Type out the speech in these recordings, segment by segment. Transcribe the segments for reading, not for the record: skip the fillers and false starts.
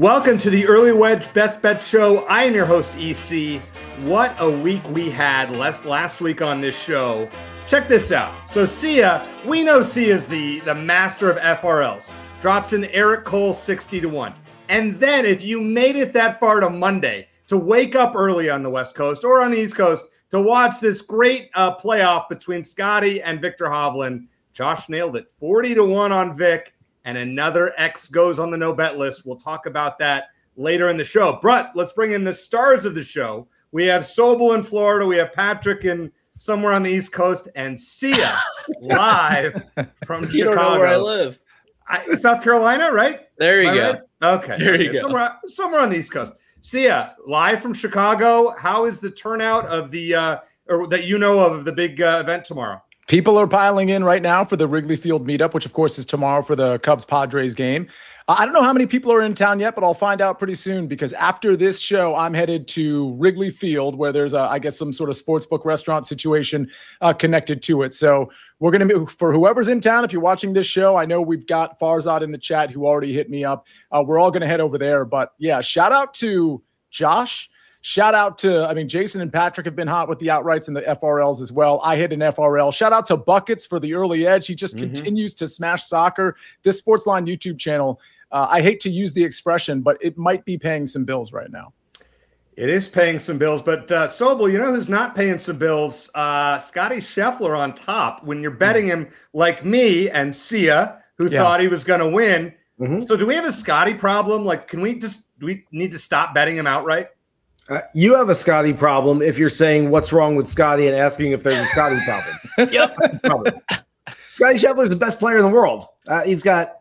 Welcome to the Early Wedge Best Bet Show. I am your host, EC. What a week we had last week on this show. Check this out. So Sia, we know Sia's the master of FRLs. Drops in Eric Cole 60-1. And then if you made it that far to Monday, to wake up early on the West Coast or on the East Coast to watch this great playoff between Scotty and Viktor Hovland, Josh nailed it. 40-1 on Vic. And another X goes on the no bet list. We'll talk about that later in the show. But let's bring in the stars of the show. We have Sobel in Florida. We have Patrick in somewhere on the East Coast, and Sia live from Chicago. You don't know where I live. South Carolina, right? There you go. Right? Okay. There you go. Somewhere on the East Coast. Sia, live from Chicago. How is the turnout of the or that you know of the big event tomorrow? People are piling in right now for the Wrigley Field meetup, which, of course, is tomorrow for the Cubs-Padres game. I don't know how many people are in town yet, but I'll find out pretty soon because after this show, I'm headed to Wrigley Field where there's, I guess, some sort of sportsbook restaurant situation connected to it. So we're going to be, for whoever's in town, if you're watching this show, I know we've got Farzad in the chat who already hit me up. We're all going to head over there. But, yeah, shout out to Josh. Shout out to, Jason and Patrick have been hot with the outrights and the FRLs as well. I hit an FRL. Shout out to Buckets for the early edge. He just continues to smash soccer. This Sportsline YouTube channel, I hate to use the expression, but it might be paying some bills right now. It is paying some bills, but Sobel, you know who's not paying some bills? Scotty Scheffler on top. When you're betting him like me and Sia, who thought he was going to win. So do we have a Scotty problem? Like, do we need to stop betting him outright? You have a Scotty problem if you're saying what's wrong with Scotty and asking if there's a Scotty problem. Yep. Scotty Scheffler is the best player in the world. He's got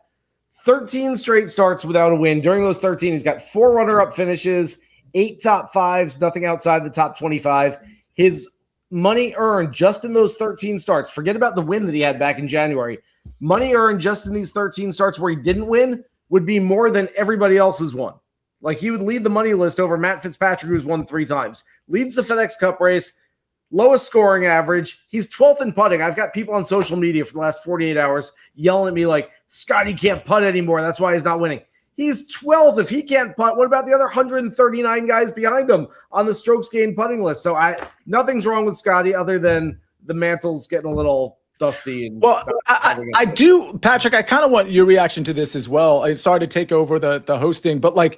13 straight starts without a win. During those 13, he's got 4 runner-up finishes, 8 top fives, nothing outside the top 25. His money earned just in those 13 starts, forget about the win that he had back in January, money earned just in these 13 starts where he didn't win would be more than everybody else has won. Like, he would lead the money list over Matt Fitzpatrick, who's won 3 times. Leads the FedEx Cup race, lowest scoring average. He's 12th in putting. I've got people on social media for the last 48 hours yelling at me like, Scotty can't putt anymore. That's why he's not winning. He's 12th. If he can't putt, what about the other 139 guys behind him on the strokes gained putting list? So nothing's wrong with Scotty other than the mantle's getting a little dusty. Well, I do, Patrick, I kind of want your reaction to this as well. I'm sorry to take over the hosting, but like,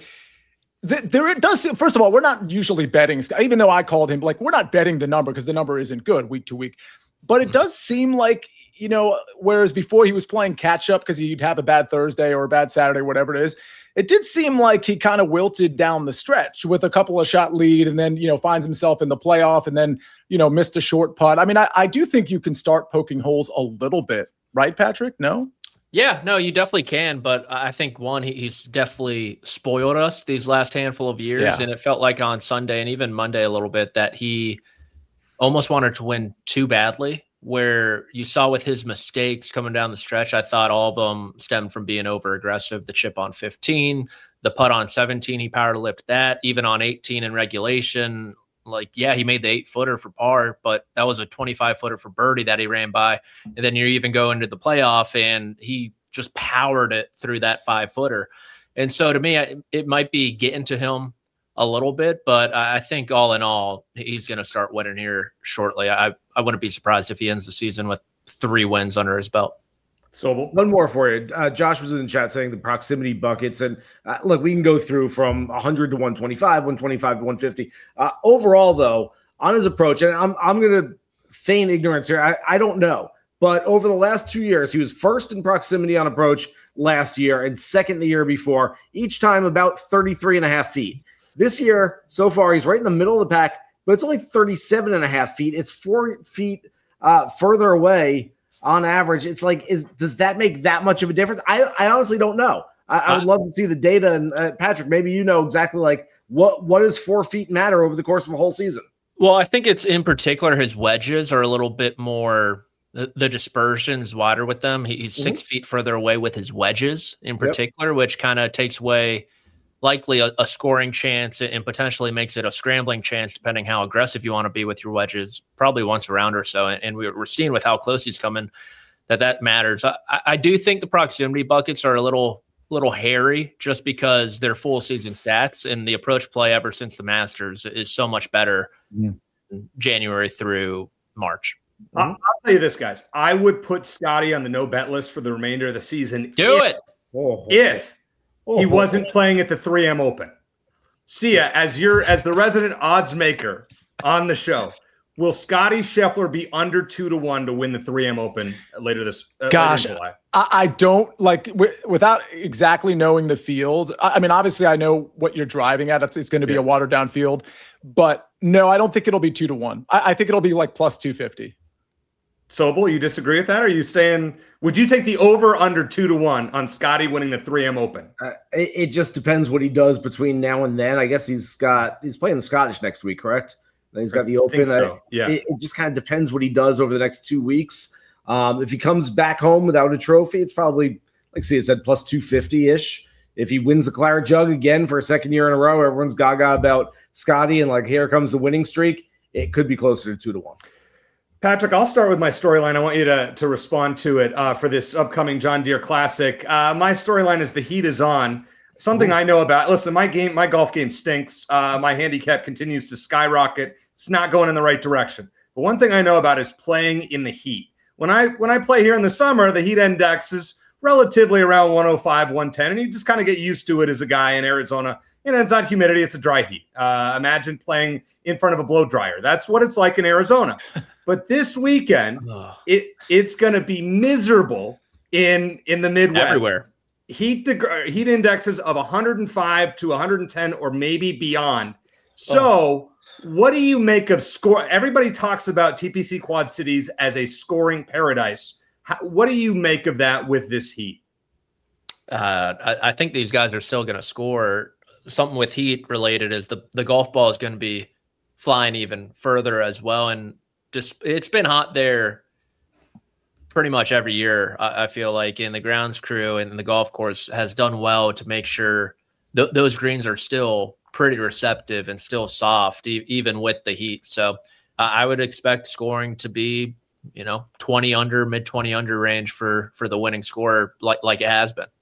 there it does. First of all, we're not usually betting, even though I called him, like, we're not betting the number because the number isn't good week to week. But it does seem like, whereas before he was playing catch up because he'd have a bad Thursday or a bad Saturday, whatever it is, it did seem like he kind of wilted down the stretch with a couple of shot lead and then, finds himself in the playoff and then, missed a short putt. I do think you can start poking holes a little bit, right, Patrick? No? Yeah, no, you definitely can. But I think, one, he's definitely spoiled us these last handful of years. Yeah. And it felt like on Sunday and even Monday a little bit that he almost wanted to win too badly, where you saw with his mistakes coming down the stretch, I thought all of them stemmed from being over-aggressive. The chip on 15, the putt on 17, he power lipped that. Even on 18 in regulation, he made the 8-footer for par, but that was a 25-footer for birdie that he ran by. And then you even go into the playoff, and he just powered it through that 5-footer. And so to me, it might be getting to him a little bit, but I think all in all, he's going to start winning here shortly. I wouldn't be surprised if he ends the season with 3 wins under his belt. So one more for you. Josh was in the chat saying the proximity buckets. And look, we can go through from 100 to 125, 125 to 150. Overall, though, on his approach, and I'm going to feign ignorance here. I don't know. But over the last 2 years, he was first in proximity on approach last year and second the year before, each time about 33 and a half feet. This year, so far, he's right in the middle of the pack, but it's only 37 and a half feet. It's 4 feet further away on average. It's like, does that make that much of a difference? I honestly don't know. I would love to see the data. And Patrick, maybe you know exactly like what does 4 feet matter over the course of a whole season? Well, I think it's in particular his wedges are a little bit more, the dispersion's wider with them. He's 6 feet further away with his wedges in particular, which kind of takes away likely a scoring chance and potentially makes it a scrambling chance, depending how aggressive you want to be with your wedges, probably once a round or so. And we're seeing with how close he's coming that matters. I do think the proximity buckets are a little little hairy just because their full season stats and the approach play ever since the Masters is so much better January through March. I'll tell you this, guys. I would put Scotty on the no bet list for the remainder of the season. If he wasn't playing at the 3M Open. Sia, as the resident odds maker on the show, will Scotty Scheffler be under 2-1 to win the 3M Open later this Gosh, later in July? I don't like without exactly knowing the field. I mean, obviously, I know what you're driving at. It's going to be a watered down field, but no, I don't think it'll be 2-1. I think it'll be like plus 250. Sobel, you disagree with that? Or are you saying, would you take the over under 2-1 on Scotty winning the 3M Open? It just depends what he does between now and then. I guess he's playing the Scottish next week, correct? Then he's got the Open. So. Yeah. It just kind of depends what he does over the next 2 weeks. If he comes back home without a trophy, it's probably, like Sia said, plus 250-ish. If he wins the Claret Jug again for a second year in a row, everyone's gaga about Scotty and like, here comes the winning streak. It could be closer to 2-1. Patrick, I'll start with my storyline. I want you to respond to it for this upcoming John Deere Classic. My storyline is the heat is on. Something I know about. Listen, my golf game stinks. My handicap continues to skyrocket. It's not going in the right direction. But one thing I know about is playing in the heat. When I play here in the summer, the heat index is relatively around 105, 110, and you just kind of get used to it as a guy in Arizona. It's not humidity, it's a dry heat. Imagine playing in front of a blow dryer. That's what it's like in Arizona. But this weekend, it's going to be miserable in the Midwest. Everywhere. Heat indexes of 105 to 110 or maybe beyond. So what do you make of score? Everybody talks about TPC Quad Cities as a scoring paradise. What do you make of that with this heat? I think these guys are still going to score. Something with heat related is the golf ball is going to be flying even further as well. And just it's been hot there pretty much every year. I feel like, in the grounds crew and the golf course has done well to make sure those greens are still pretty receptive and still soft, even with the heat. So I would expect scoring to be, 20 under, mid 20 under range for the winning score, like it has been.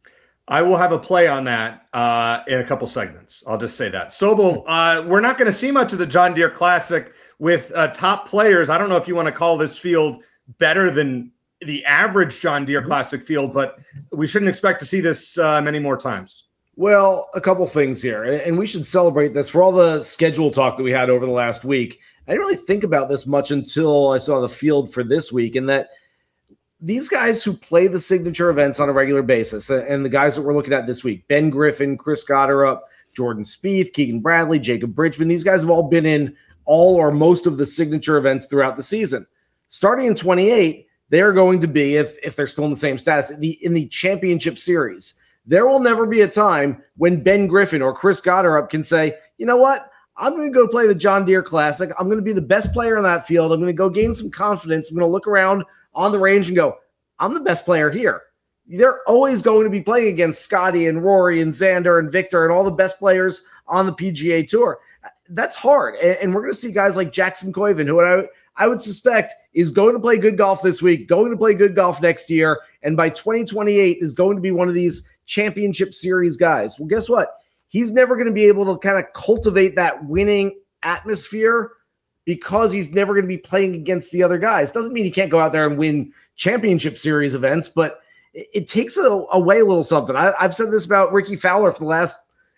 I will have a play on that in a couple segments. I'll just say that. Sobel, we're not going to see much of the John Deere Classic with top players. I don't know if you want to call this field better than the average John Deere Classic field, but we shouldn't expect to see this many more times. Well, a couple things here, and we should celebrate this for all the schedule talk that we had over the last week. I didn't really think about this much until I saw the field for this week, and that these guys who play the signature events on a regular basis, and the guys that we're looking at this week, Ben Griffin, Chris Gotterup, Jordan Spieth, Keegan Bradley, Jacob Bridgman, these guys have all been in all or most of the signature events throughout the season. Starting in 28, they are going to be, if they're still in the same status, in the championship series. There will never be a time when Ben Griffin or Chris Gotterup can say, you know what? I'm going to go play the John Deere Classic. I'm going to be the best player in that field. I'm going to go gain some confidence. I'm going to look around on the range and go, I'm the best player here. They're always going to be playing against Scotty and Rory and Xander and Victor and all the best players on the PGA Tour. That's hard. And we're going to see guys like Jackson Koiven, who I would suspect is going to play good golf this week, going to play good golf next year, and by 2028 is going to be one of these championship series guys. Well, guess what? He's never going to be able to kind of cultivate that winning atmosphere because he's never going to be playing against the other guys. Doesn't mean he can't go out there and win championship series events, but it takes away a little something. I've said this about Ricky Fowler for the last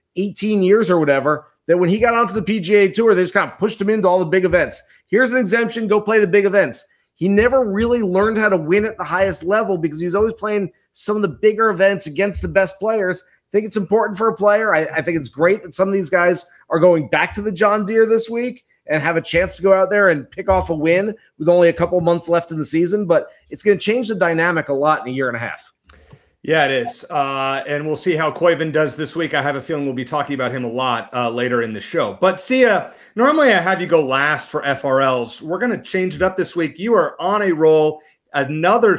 18 years or whatever, that when he got onto the PGA Tour, they just kind of pushed him into all the big events. Here's an exemption, go play the big events. He never really learned how to win at the highest level because he was always playing some of the bigger events against the best players. I think it's important for a player. I think it's great that some of these guys are going back to the John Deere this week and have a chance to go out there and pick off a win with only a couple months left in the season, but it's going to change the dynamic a lot in a year and a half. Yeah, it is. And we'll see how Koiven does this week. I have a feeling we'll be talking about him a lot later in the show. But Sia, normally I have you go last for FRLs. We're going to change it up this week. You are on a roll. Another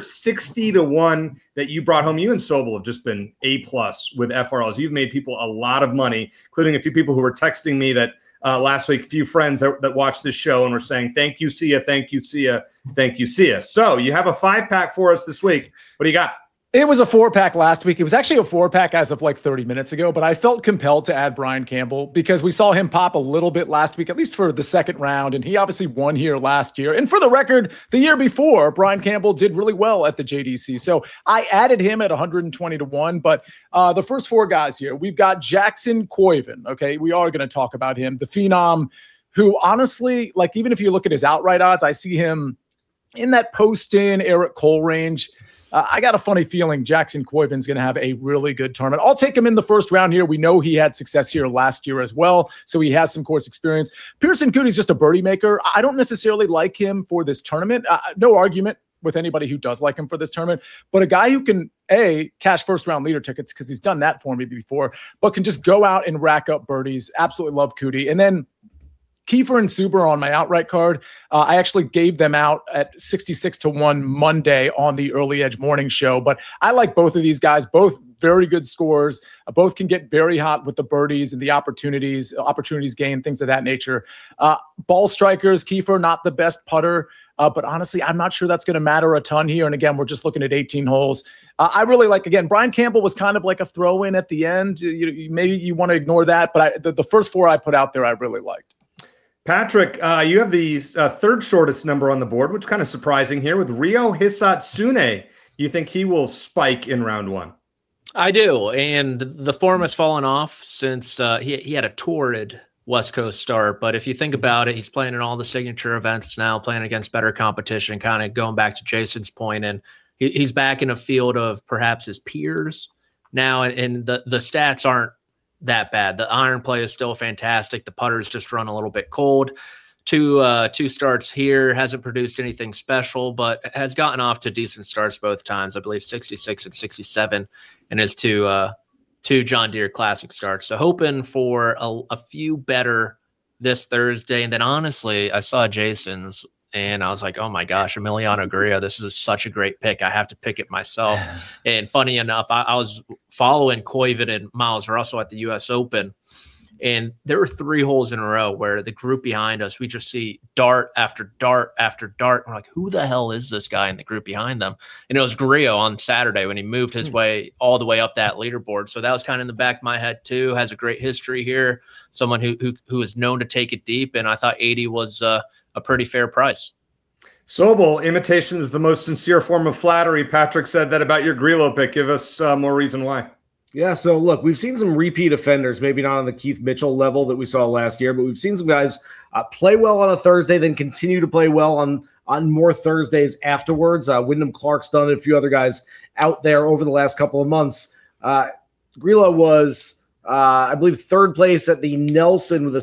60-1 that you brought home. You and Sobel have just been A+ with FRLs. You've made people a lot of money, including a few people who were texting me that last week, a few friends that watched this show and were saying, thank you, Sia, thank you, Sia, thank you, Sia. So you have a 5-pack for us this week. What do you got? It was a 4-pack last week. It was actually a 4-pack as of like 30 minutes ago, but I felt compelled to add Brian Campbell because we saw him pop a little bit last week, at least for the second round, and he obviously won here last year. And for the record, the year before, Brian Campbell did really well at the JDC. So I added him at 120-1, but the first 4 guys here, we've got Jackson Koivu. Okay, we are going to talk about him, the phenom who honestly, like even if you look at his outright odds, I see him in that Poston, Eric Cole range. I got a funny feeling Jackson Koivu is going to have a really good tournament. I'll take him in the first round here. We know he had success here last year as well, so he has some course experience. Pearson Coody's just a birdie maker. I don't necessarily like him for this tournament. No argument with anybody who does like him for this tournament, but a guy who can, cash first-round leader tickets because he's done that for me before, but can just go out and rack up birdies. Absolutely love Coody. And then Kiefer and Suber on my outright card. I actually gave them out at 66-1 Monday on the Early Edge morning show, but I like both of these guys, both very good scores. Both can get very hot with the birdies and the opportunities gained, things of that nature. Ball strikers, Kiefer, not the best putter, but honestly, I'm not sure that's going to matter a ton here. And again, we're just looking at 18 holes. I really like, again, Brian Campbell was kind of like a throw-in at the end. Maybe you want to ignore that, but the first 4 I put out there I really liked. Patrick, you have the third shortest number on the board, which is kind of surprising here with Ryo Hisatsune. You think he will spike in round 1? I do, and the form has fallen off since he had a torrid West Coast start. But if you think about it, he's playing in all the signature events now, playing against better competition, kind of going back to Jason's point, and he's back in a field of perhaps his peers now, and the stats aren't that bad. The iron play is still fantastic. The putters just run a little bit cold. Two starts here, hasn't produced anything special, but has gotten off to decent starts both times. I believe 66 and 67 in his two John Deere Classic starts. So hoping for a few better this Thursday. And then honestly, I saw Jason's and I was like, oh my gosh, Emiliano Grillo, this is such a great pick. I have to pick it myself. And funny enough, I was following Koivu and Miles Russell at the U.S. Open, and there were 3 holes in a row where the group behind us, we just see dart after dart after dart. We're like, who the hell is this guy in the group behind them? And it was Grillo on Saturday when he moved his way all the way up that leaderboard. So that was kind of in the back of my head too. Has a great history here. Someone who is known to take it deep. And I thought 80 was a pretty fair price. Sobel, imitation is the most sincere form of flattery. Patrick said that about your Grillo pick. Give us more reason why. Yeah, so look, we've seen some repeat offenders, maybe not on the Keith Mitchell level that we saw last year, but we've seen some guys play well on a Thursday, then continue to play well on more Thursdays afterwards. Wyndham Clark's done it, a few other guys out there over the last couple of months. Grillo was, I believe, 3rd place at the Nelson with a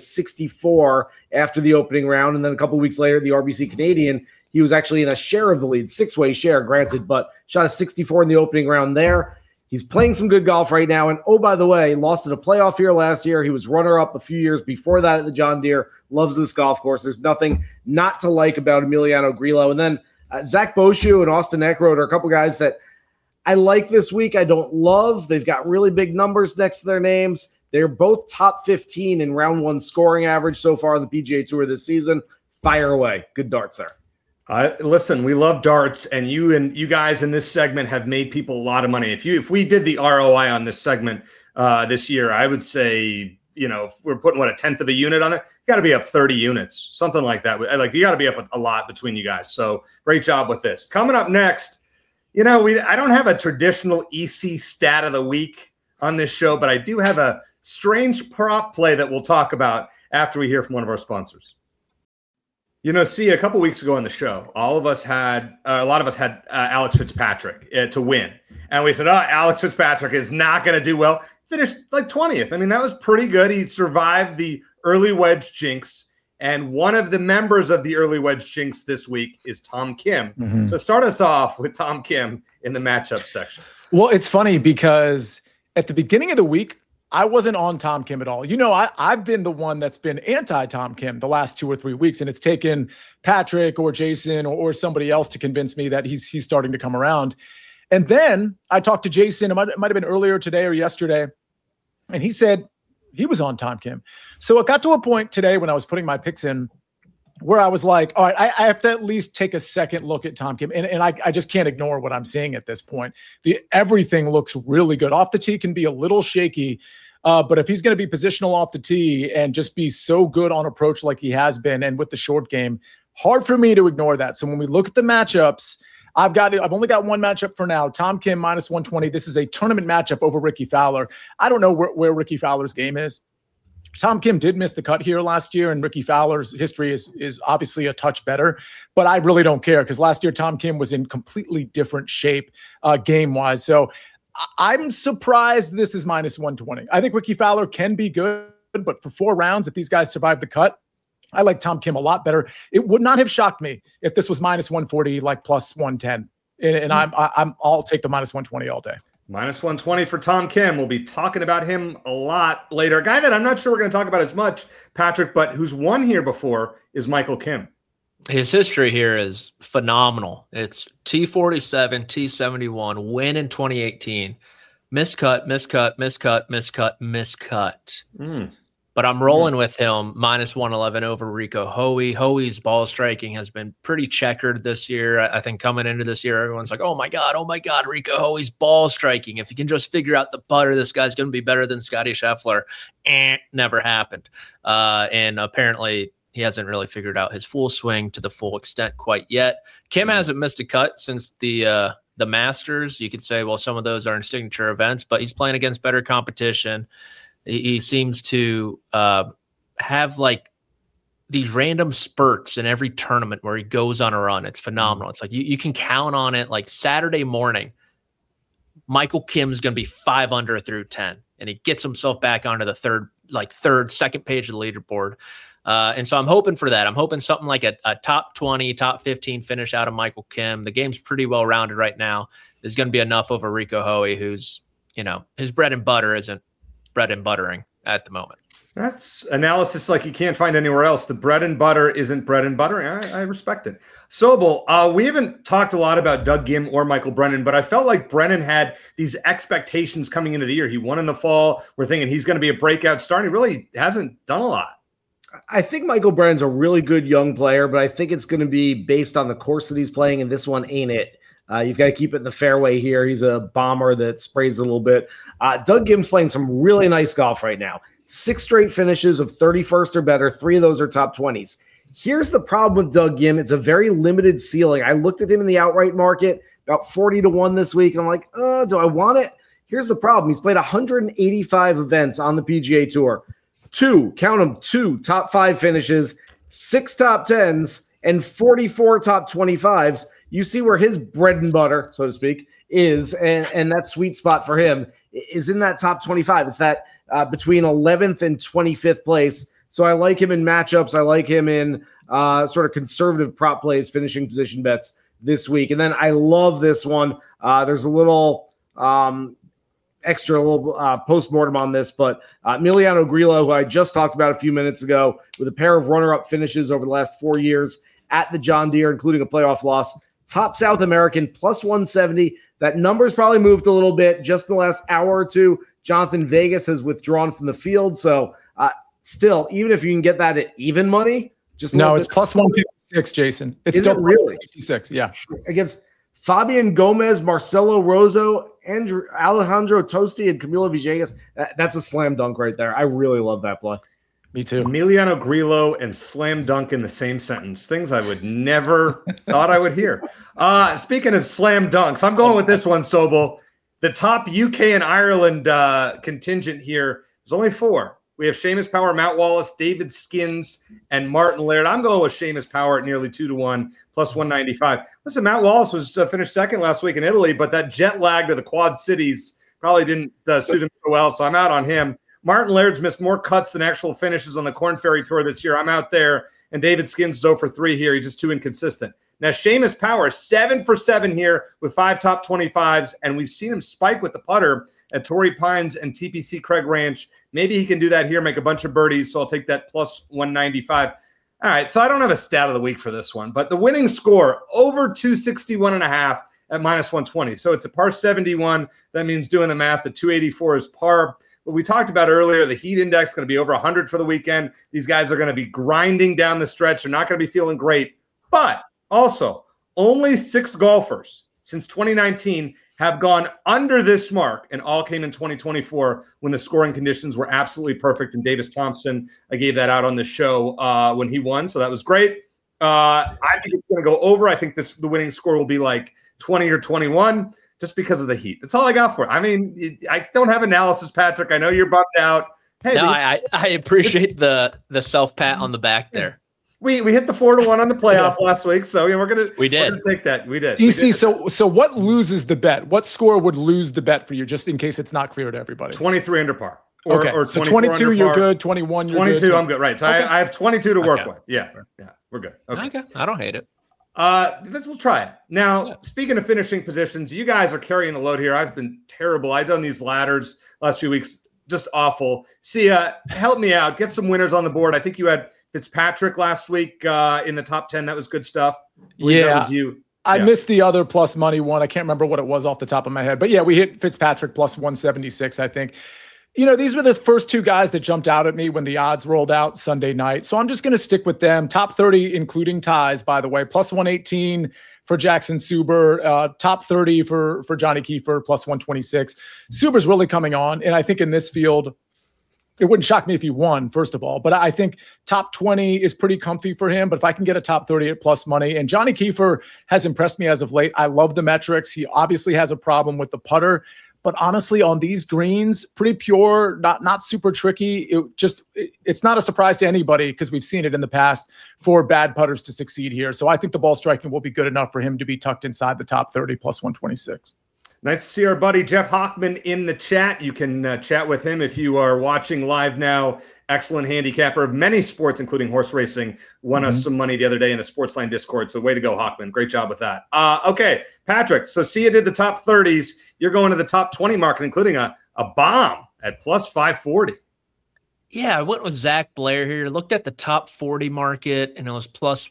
64 after the opening round, and then a couple of weeks later, the RBC Canadian, he was actually in a share of the lead, 6-way share, granted, but shot a 64 in the opening round there. He's playing some good golf right now. And, oh, by the way, lost in a playoff here last year. He was runner-up a few years before that at the John Deere. Loves this golf course. There's nothing not to like about Emiliano Grillo. And then Zach Boshu and Austin Eckroat are a couple guys that I like this week. I don't love. They've got really big numbers next to their names. They're both top 15 in round 1 scoring average so far on the PGA Tour this season. Fire away. Good darts there. Listen, we love darts, and you guys in this segment have made people a lot of money. If we did the ROI on this segment this year, I would say, if we're putting a 10th of a unit on it, you got to be up 30 units, something like that. Like, you got to be up a lot between you guys. So great job with this. Coming up next, I don't have a traditional EC stat of the week on this show, but I do have a strange prop play that we'll talk about after we hear from one of our sponsors. See, a couple weeks ago on the show, a lot of us had Alex Fitzpatrick to win. And we said, Alex Fitzpatrick is not going to do well. Finished like 20th. I mean, that was pretty good. He survived the early wedge jinx. And one of the members of the early wedge jinx this week is Tom Kim. Mm-hmm. So start us off with Tom Kim in the matchup section. Well, it's funny because at the beginning of the week, I wasn't on Tom Kim at all. I've been the one that's been anti-Tom Kim the last 2 or 3 weeks, and it's taken Patrick or Jason or somebody else to convince me that he's starting to come around. And then I talked to Jason, it might have been earlier today or yesterday, and he said he was on Tom Kim. So it got to a point today when I was putting my picks in where I was like, all right, I have to at least take a second look at Tom Kim. And I just can't ignore what I'm seeing at this point. Everything looks really good. Off the tee can be a little shaky, but if he's going to be positional off the tee and just be so good on approach like he has been, and with the short game, hard for me to ignore that. So when we look at the matchups, I've only got one matchup for now. Tom Kim minus 120. This is a tournament matchup over Ricky Fowler. I don't know where Ricky Fowler's game is. Tom Kim did miss the cut here last year, and Ricky Fowler's history is obviously a touch better, but I really don't care because last year Tom Kim was in completely different shape game-wise. So I'm surprised this is minus 120. I think Ricky Fowler can be good, but for 4 rounds, if these guys survive the cut, I like Tom Kim a lot better. It would not have shocked me if this was minus 140, like plus 110. And I'll take the minus 120 all day. Minus 120 for Tom Kim. We'll be talking about him a lot later. A guy that I'm not sure we're going to talk about as much, Patrick, but who's won here before is Michael Kim. His history here is phenomenal. It's T47, T71, win in 2018, miscut. But I'm rolling with him minus 111 over Rico Hoey. Hoey's ball striking has been pretty checkered this year. I think coming into this year, everyone's like, oh my God, Rico Hoey's ball striking. If he can just figure out the putter, this guy's going to be better than Scotty Scheffler. Never happened. And apparently he hasn't really figured out his full swing to the full extent quite yet. Kim hasn't missed a cut since the Masters. You could say, well, some of those are in signature events, but he's playing against better competition. He seems to have like these random spurts in every tournament where he goes on a run. It's phenomenal. It's like you can count on it. Like Saturday morning, Michael Kim's going to be 5 under through 10, and he gets himself back onto the second page of the leaderboard. And so I'm hoping for that. I'm hoping something like a top 20, top 15 finish out of Michael Kim. The game's pretty well rounded right now. Is going to be enough over Rico Hoey, who's, his bread and butter isn't bread and buttering at the moment. That's analysis like you can't find anywhere else. The bread and butter isn't bread and buttering. I respect it. Sobel, we haven't talked a lot about Doug Ghim or Michael Brennan, but I felt like Brennan had these expectations coming into the year. He won in the fall. We're thinking he's going to be a breakout star. He really hasn't done a lot. I think Michael Brennan's a really good young player, but I think it's going to be based on the course that he's playing, and this one ain't it. You've got to keep it in the fairway here. He's a bomber that sprays a little bit. Doug Ghim's playing some really nice golf right now. 6 straight finishes of 31st or better. 3 of those are top 20s. Here's the problem with Doug Ghim. It's a very limited ceiling. I looked at him in the outright market, about 40-1 this week, and I'm like, do I want it? Here's the problem. He's played 185 events on the PGA Tour. 2 top 5 finishes, 6 top 10s, and 44 top 25s. You see where his bread and butter, so to speak, is, and that sweet spot for him is in that top 25. It's that between 11th and 25th place. So I like him in matchups. I like him in sort of conservative prop plays, finishing position bets this week. And then I love this one. There's a little post-mortem on this, but Emiliano Grillo, who I just talked about a few minutes ago, with a pair of runner-up finishes over the last 4 years at the John Deere, including a playoff loss. Top South American, plus 170. That number's probably moved a little bit just in the last hour or two. Jonathan Vegas has withdrawn from the field. So still, even if you can get that at even money, it's plus 156, Jason. It's still really 56, yeah. Against Fabian Gomez, Marcelo Rozo, Alejandro Tosti, and Camilo Villegas. That's a slam dunk right there. I really love that play. Me too. Emiliano Grillo and slam dunk in the same sentence. Things I would never thought I would hear. Speaking of slam dunks, I'm going with this one, Sobel. The top UK and Ireland contingent here, there's only 4. We have Seamus Power, Matt Wallace, David Skins, and Martin Laird. I'm going with Seamus Power at nearly 2-1, plus 195. Listen, Matt Wallace was finished second last week in Italy, but that jet lag to the Quad Cities probably didn't suit him so well, so I'm out on him. Martin Laird's missed more cuts than actual finishes on the Korn Ferry Tour this year. I'm out there. And David Skins is 0 for 3 here. He's just too inconsistent. Now, Seamus Power, 7 for 7 here with 5 top 25s. And we've seen him spike with the putter at Torrey Pines and TPC Craig Ranch. Maybe he can do that here, make a bunch of birdies. So I'll take that plus 195. All right, so I don't have a stat of the week for this one. But the winning score, over 261.5 at minus 120. So it's a par 71. That means doing the math, the 284 is par. But we talked about earlier, the heat index is going to be over 100 for the weekend. These guys are going to be grinding down the stretch. They're not going to be feeling great. But also, only 6 golfers since 2019 have gone under this mark, and all came in 2024 when the scoring conditions were absolutely perfect. And Davis Thompson, I gave that out on the show when he won, so that was great. I think it's going to go over. I think the winning score will be like 20 or 21 just because of the heat. That's all I got for it. I mean, I don't have analysis, Patrick. I know you're bummed out. Hey, no, I appreciate the self-pat on the back there. We hit the 4-1 on the playoff last week, so we're gonna take that. We did. EC, so what loses the bet? What score would lose the bet for you, just in case it's not clear to everybody? 23 under par. Or so 22 you're good, 21 you're 22 good. I'm good, right? So okay. I have 22 to work with. Yeah, we're good. Okay, I don't hate it. We'll try it. Now, speaking of finishing positions, you guys are carrying the load here. I've been terrible. I've done these ladders last few weeks, just awful. Sia, help me out. Get some winners on the board. I think you had Fitzpatrick last week in the top 10. That was good stuff. That was you. I missed the other plus money one. I can't remember what it was off the top of my head. But yeah, we hit Fitzpatrick plus 176, I think. You know, these were the first 2 guys that jumped out at me when the odds rolled out Sunday night. So I'm just going to stick with them. Top 30, including ties, by the way. Plus 118 for Jackson Suber. Top 30 for Johnny Kiefer, plus 126. Suber's really coming on. And I think in this field, it wouldn't shock me if he won, first of all. But I think top 20 is pretty comfy for him. But if I can get a top 30 at plus money. And Johnny Kiefer has impressed me as of late. I love the metrics. He obviously has a problem with the putter. But honestly, on these greens, pretty pure, not super tricky. It's not a surprise to anybody because we've seen it in the past for bad putters to succeed here. So I think the ball striking will be good enough for him to be tucked inside the top 30 plus 126. Nice to see our buddy Jeff Hockman in the chat. You can chat with him if you are watching live now. Excellent handicapper of many sports, including horse racing. Won us some money the other day in the Sportsline Discord. So way to go, Hockman. Great job with that. Okay, Patrick. So Sia did the top 30s. You're going to the top 20 market, including a bomb at plus 540. Yeah, I went with Zach Blair here. Looked at the top 40 market, and it was plus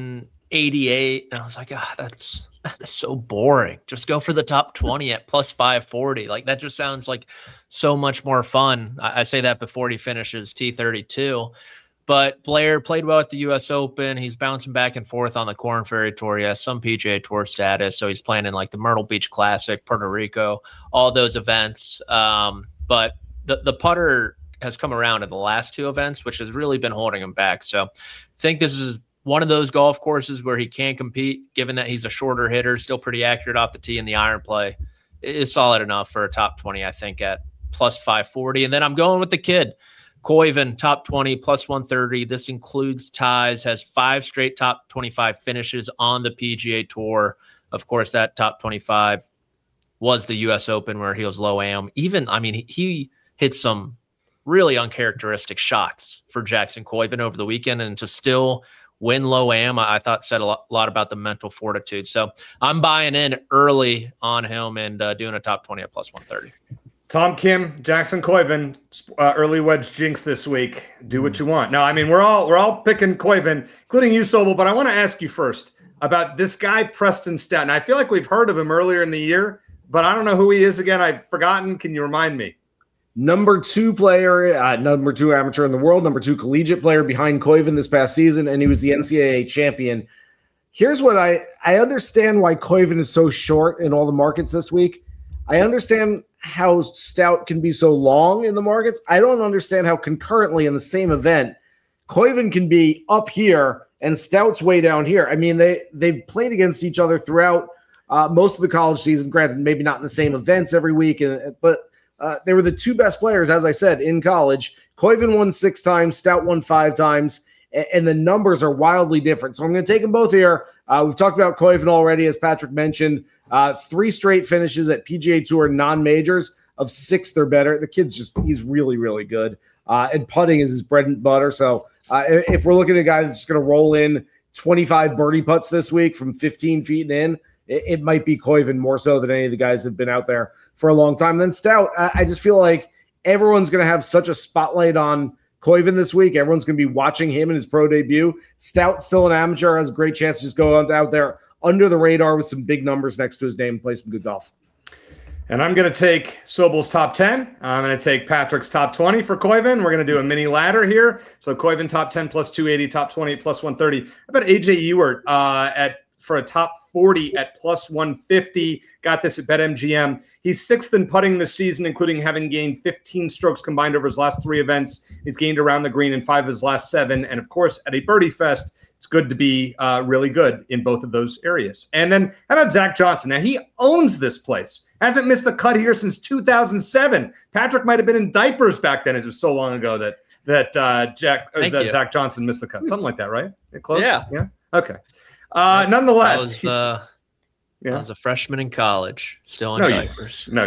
188. And I was like, that's so boring. Just go for the top 20 at plus 540. Like, that just sounds like so much more fun. I say that before he finishes T32. But Blair played well at the U.S. Open. He's bouncing back and forth on the Korn Ferry Tour. He has some PGA Tour status, so he's playing in like the Myrtle Beach Classic, Puerto Rico, all those events. But the putter has come around in the last 2 events, which has really been holding him back. So I think this is one of those golf courses where he can compete, given that he's a shorter hitter, still pretty accurate off the tee, and the iron play is solid enough for a top 20, I think, at plus 540. And then I'm going with the kid. Koiven, top 20, plus 130. This includes ties, has 5 straight top 25 finishes on the PGA Tour. Of course, that top 25 was the U.S. Open where he was low am. He hit some really uncharacteristic shots for Jackson Koiven over the weekend, and to still win low am, I thought said a lot about the mental fortitude. So I'm buying in early on him and doing a top 20 at plus 130. Tom Kim, Jackson Koiven, early wedge jinx this week. Do what you want. No, I mean, we're all picking Koiven, including you, Sobel. But I want to ask you first about this guy, Preston Stott. And I feel like we've heard of him earlier in the year, but I don't know who he is again. I've forgotten. Can you remind me? Number 2 player, number 2 amateur in the world, number 2 collegiate player behind Koiven this past season, and he was the NCAA champion. Here's what I understand why Koiven is so short in all the markets this week. I understand how Stout can be so long in the markets. I don't understand how concurrently in the same event, Koiven can be up here and Stout's way down here. I mean, they've played against each other throughout most of the college season. Granted, maybe not in the same events every week, but they were the 2 best players, as I said, in college. Koiven won 6 times, Stout won 5 times, and the numbers are wildly different. So I'm going to take them both here. We've talked about Koiven already, as Patrick mentioned. 3 straight finishes at PGA Tour non-majors of 6th or better. The kid's he's really, really good. And putting is his bread and butter. So if we're looking at a guy that's going to roll in 25 birdie putts this week from 15 feet in, it might be Koiven more so than any of the guys that have been out there for a long time. Then Stout, I just feel like everyone's going to have such a spotlight on Koiven this week. Everyone's going to be watching him in his pro debut. Stout, still an amateur, has a great chance to just go out there under the radar with some big numbers next to his name and play some good golf. And I'm going to take Sobel's top 10. I'm going to take Patrick's top 20 for Koiven. We're going to do a mini ladder here. So Koiven top 10 plus 280, top 20 plus 130. How about AJ Ewert for a top 40 at plus 150? Got this at BetMGM. He's 6th in putting this season, including having gained 15 strokes combined over his last 3 events. He's gained around the green in 5 of his last 7. And of course, at a birdie fest, it's good to be really good in both of those areas. And then how about Zach Johnson? Now, he owns this place. Hasn't missed the cut here since 2007. Patrick might have been in diapers back then. It was so long ago that Zach Johnson missed the cut. Something like that, right? Close? Yeah. Okay. Nonetheless. I was a freshman in college, still in diapers. No.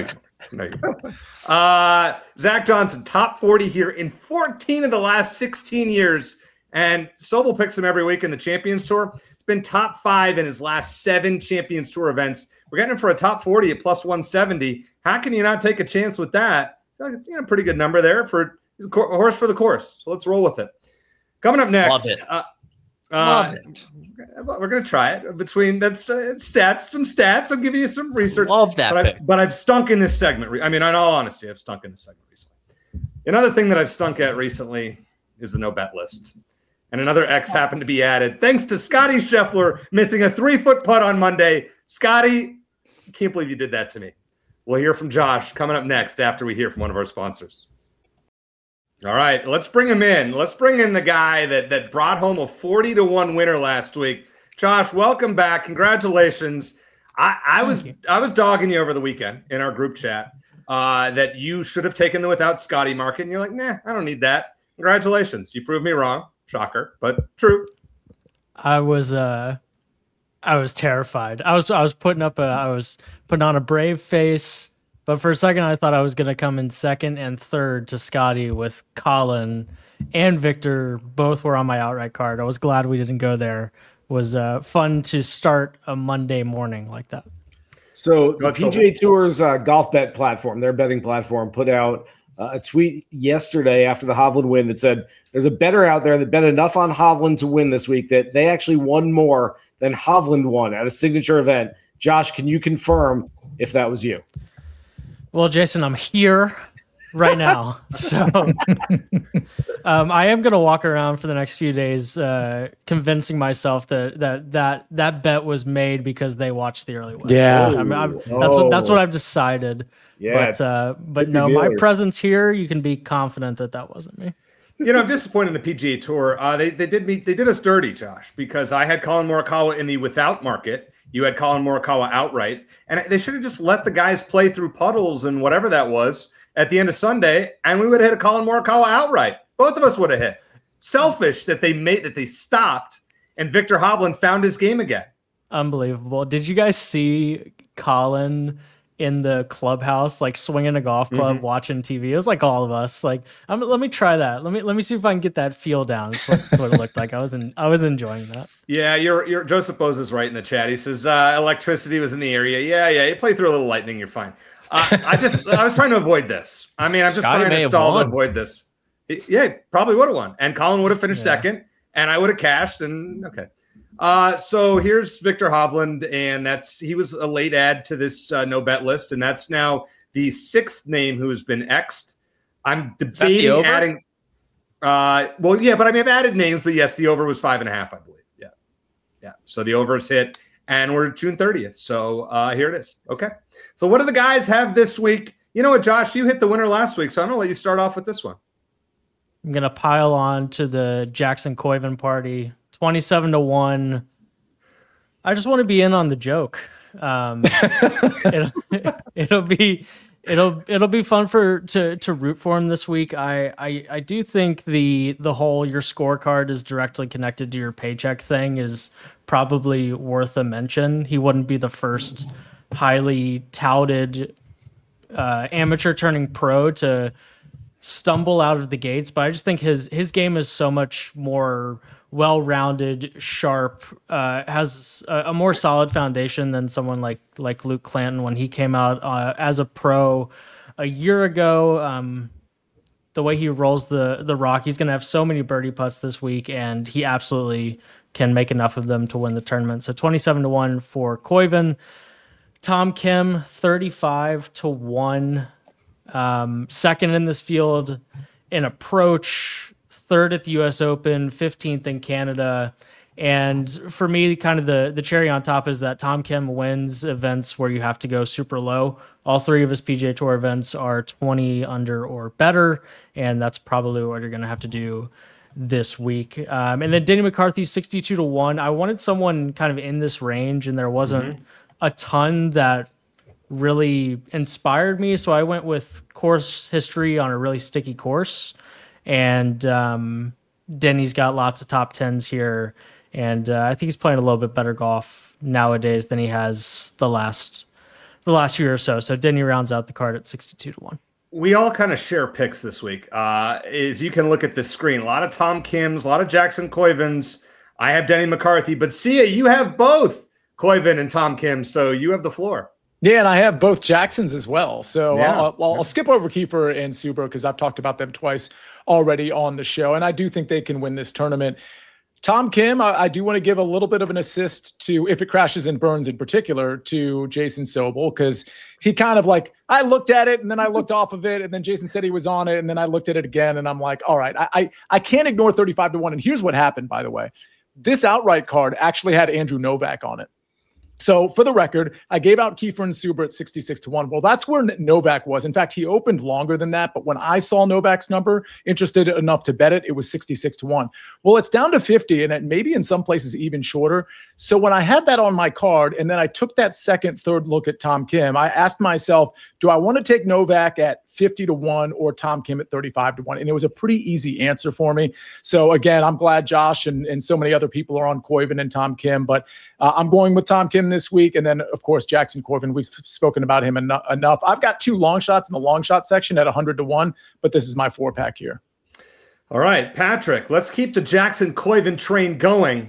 Zach Johnson, top 40 here in 14 of the last 16 years. And Sobel picks him every week in the Champions Tour. It's been top 5 in his last 7 Champions Tour events. We're getting him for a top 40 at plus 170. How can you not take a chance with that? Pretty good number there for a horse for the course. So let's roll with it. Coming up next. Love it. Love it. We're going to try it. Between some stats. I'll give you some research. Love that but I've stunk in this segment. In all honesty, I've stunk in this segment recently. Another thing that I've stunk at recently is the no bet list. And another X happened to be added thanks to Scotty Scheffler missing a 3-foot putt on Monday. Scotty, I can't believe you did that to me. We'll hear from Josh coming up next after we hear from one of our sponsors. All right, let's bring him in. Let's bring in the guy that brought home a 40-1 winner last week. Josh, welcome back. Congratulations. I was dogging you over the weekend in our group chat that you should have taken the without Scotty market, and you're like, nah, I don't need that. Congratulations. You proved me wrong. Shocker, but true. I was terrified. I was putting on a brave face, but for a second I thought I was going to come in second and third to Scotty with Colin and Victor. Both were on my outright card. I was glad we didn't go there. It was fun to start a Monday morning like that. So the PGA Tour's golf bet platform, their betting platform, put out a tweet yesterday after the Hovland win that said there's a bettor out there that bet enough on Hovland to win this week that they actually won more than Hovland won at a signature event. Josh, can you confirm if that was you? Well, Jason, I'm here right now. So I am going to walk around for the next few days convincing myself that bet was made because they watched the early win. Yeah. That's what I've decided. Yeah, but no, my presence here, you can be confident that wasn't me. I'm disappointed in the PGA Tour. They did us dirty, Josh, because I had Colin Morikawa in the without market. You had Colin Morikawa outright, and they should have just let the guys play through puddles and whatever that was at the end of Sunday, and we would have hit a Colin Morikawa outright. Both of us would have hit. Selfish that they stopped, and Victor Hovland found his game again. Unbelievable. Did you guys see Colin in the clubhouse, like swinging a golf club, watching TV? It was like all of us. Like, let me try that. Let me see if I can get that feel down. That's what it looked like. I was enjoying that. Yeah, your Joseph Bose is right in the chat. He says electricity was in the area. Yeah. You play through a little lightning, you're fine. I was trying to avoid this. I'm just trying to stall to avoid this. Yeah, probably would have won, and Colin would have finished second, and I would have cashed. And okay. So here's Victor Hovland, and he was a late add to this no bet list, and that's now the 6th name who has been X'd. I'm debating adding. Well, yeah, but I've added names, but yes, the over was 5.5, I believe. Yeah. So the over is hit, and we're June 30th. So here it is. Okay. So what do the guys have this week? You know what, Josh? You hit the winner last week, so I'm gonna let you start off with this one. I'm gonna pile on to the Jackson Koiven party. 27-1. I just want to be in on the joke. It'll be fun to root for him this week. I do think the whole your scorecard is directly connected to your paycheck thing is probably worth a mention. He wouldn't be the first highly touted amateur turning pro to stumble out of the gates, but I just think his game is so much more well-rounded, sharp, has a more solid foundation than someone like Luke Clanton when he came out as a pro a year ago. The way he rolls the rock, he's going to have so many birdie putts this week, and he absolutely can make enough of them to win the tournament. So 27-1 for Koiven. Tom Kim, 35-1. Second in this field in approach, third at the U.S. Open, 15th in Canada. And for me, kind of the cherry on top is that Tom Kim wins events where you have to go super low. All three of his PGA Tour events are 20 under or better, and that's probably what you're going to have to do this week. And then Denny McCarthy, 62-1. I wanted someone kind of in this range, and there wasn't a ton that really inspired me, so I went with course history on a really sticky course. And Denny's got lots of top 10s here. And I think he's playing a little bit better golf nowadays than he has the last year or so. So Denny rounds out the card at 62-1. We all kind of share picks this week. As you can look at this screen, a lot of Tom Kims, a lot of Jackson Koivins. I have Denny McCarthy, but Sia, you have both Koivin and Tom Kim, so you have the floor. Yeah, and I have both Jacksons as well. So yeah. I'll skip over Kiefer and Suber because I've talked about them twice already on the show, and I do think they can win this tournament. Tom Kim, I do want to give a little bit of an assist to, if it crashes and burns in particular, to Jason Sobel, because he kind of like, I looked at it and then I looked off of it, and then Jason said he was on it, and then I looked at it again, and I'm like, all right, I can't ignore 35-1. And here's what happened, by the way. This outright card actually had Andrew Novak on it. So for the record, I gave out Kiefer and Suber at 66-1. Well, that's where Novak was. In fact, he opened longer than that. But when I saw Novak's number, interested enough to bet it, it was 66-1. Well, it's down to 50, and it maybe in some places even shorter. So when I had that on my card, and then I took that second, third look at Tom Kim, I asked myself, do I want to take Novak at 50-1 or Tom Kim at 35-1? And it was a pretty easy answer for me. So again, I'm glad Josh and so many other people are on Koivin and Tom Kim, but I'm going with Tom Kim this week. And then of course, Jackson Koivin, we've spoken about him enough. I've got two long shots in the long shot section at 100-1, but this is my 4-pack here. All right, Patrick, let's keep the Jackson Koivin train going.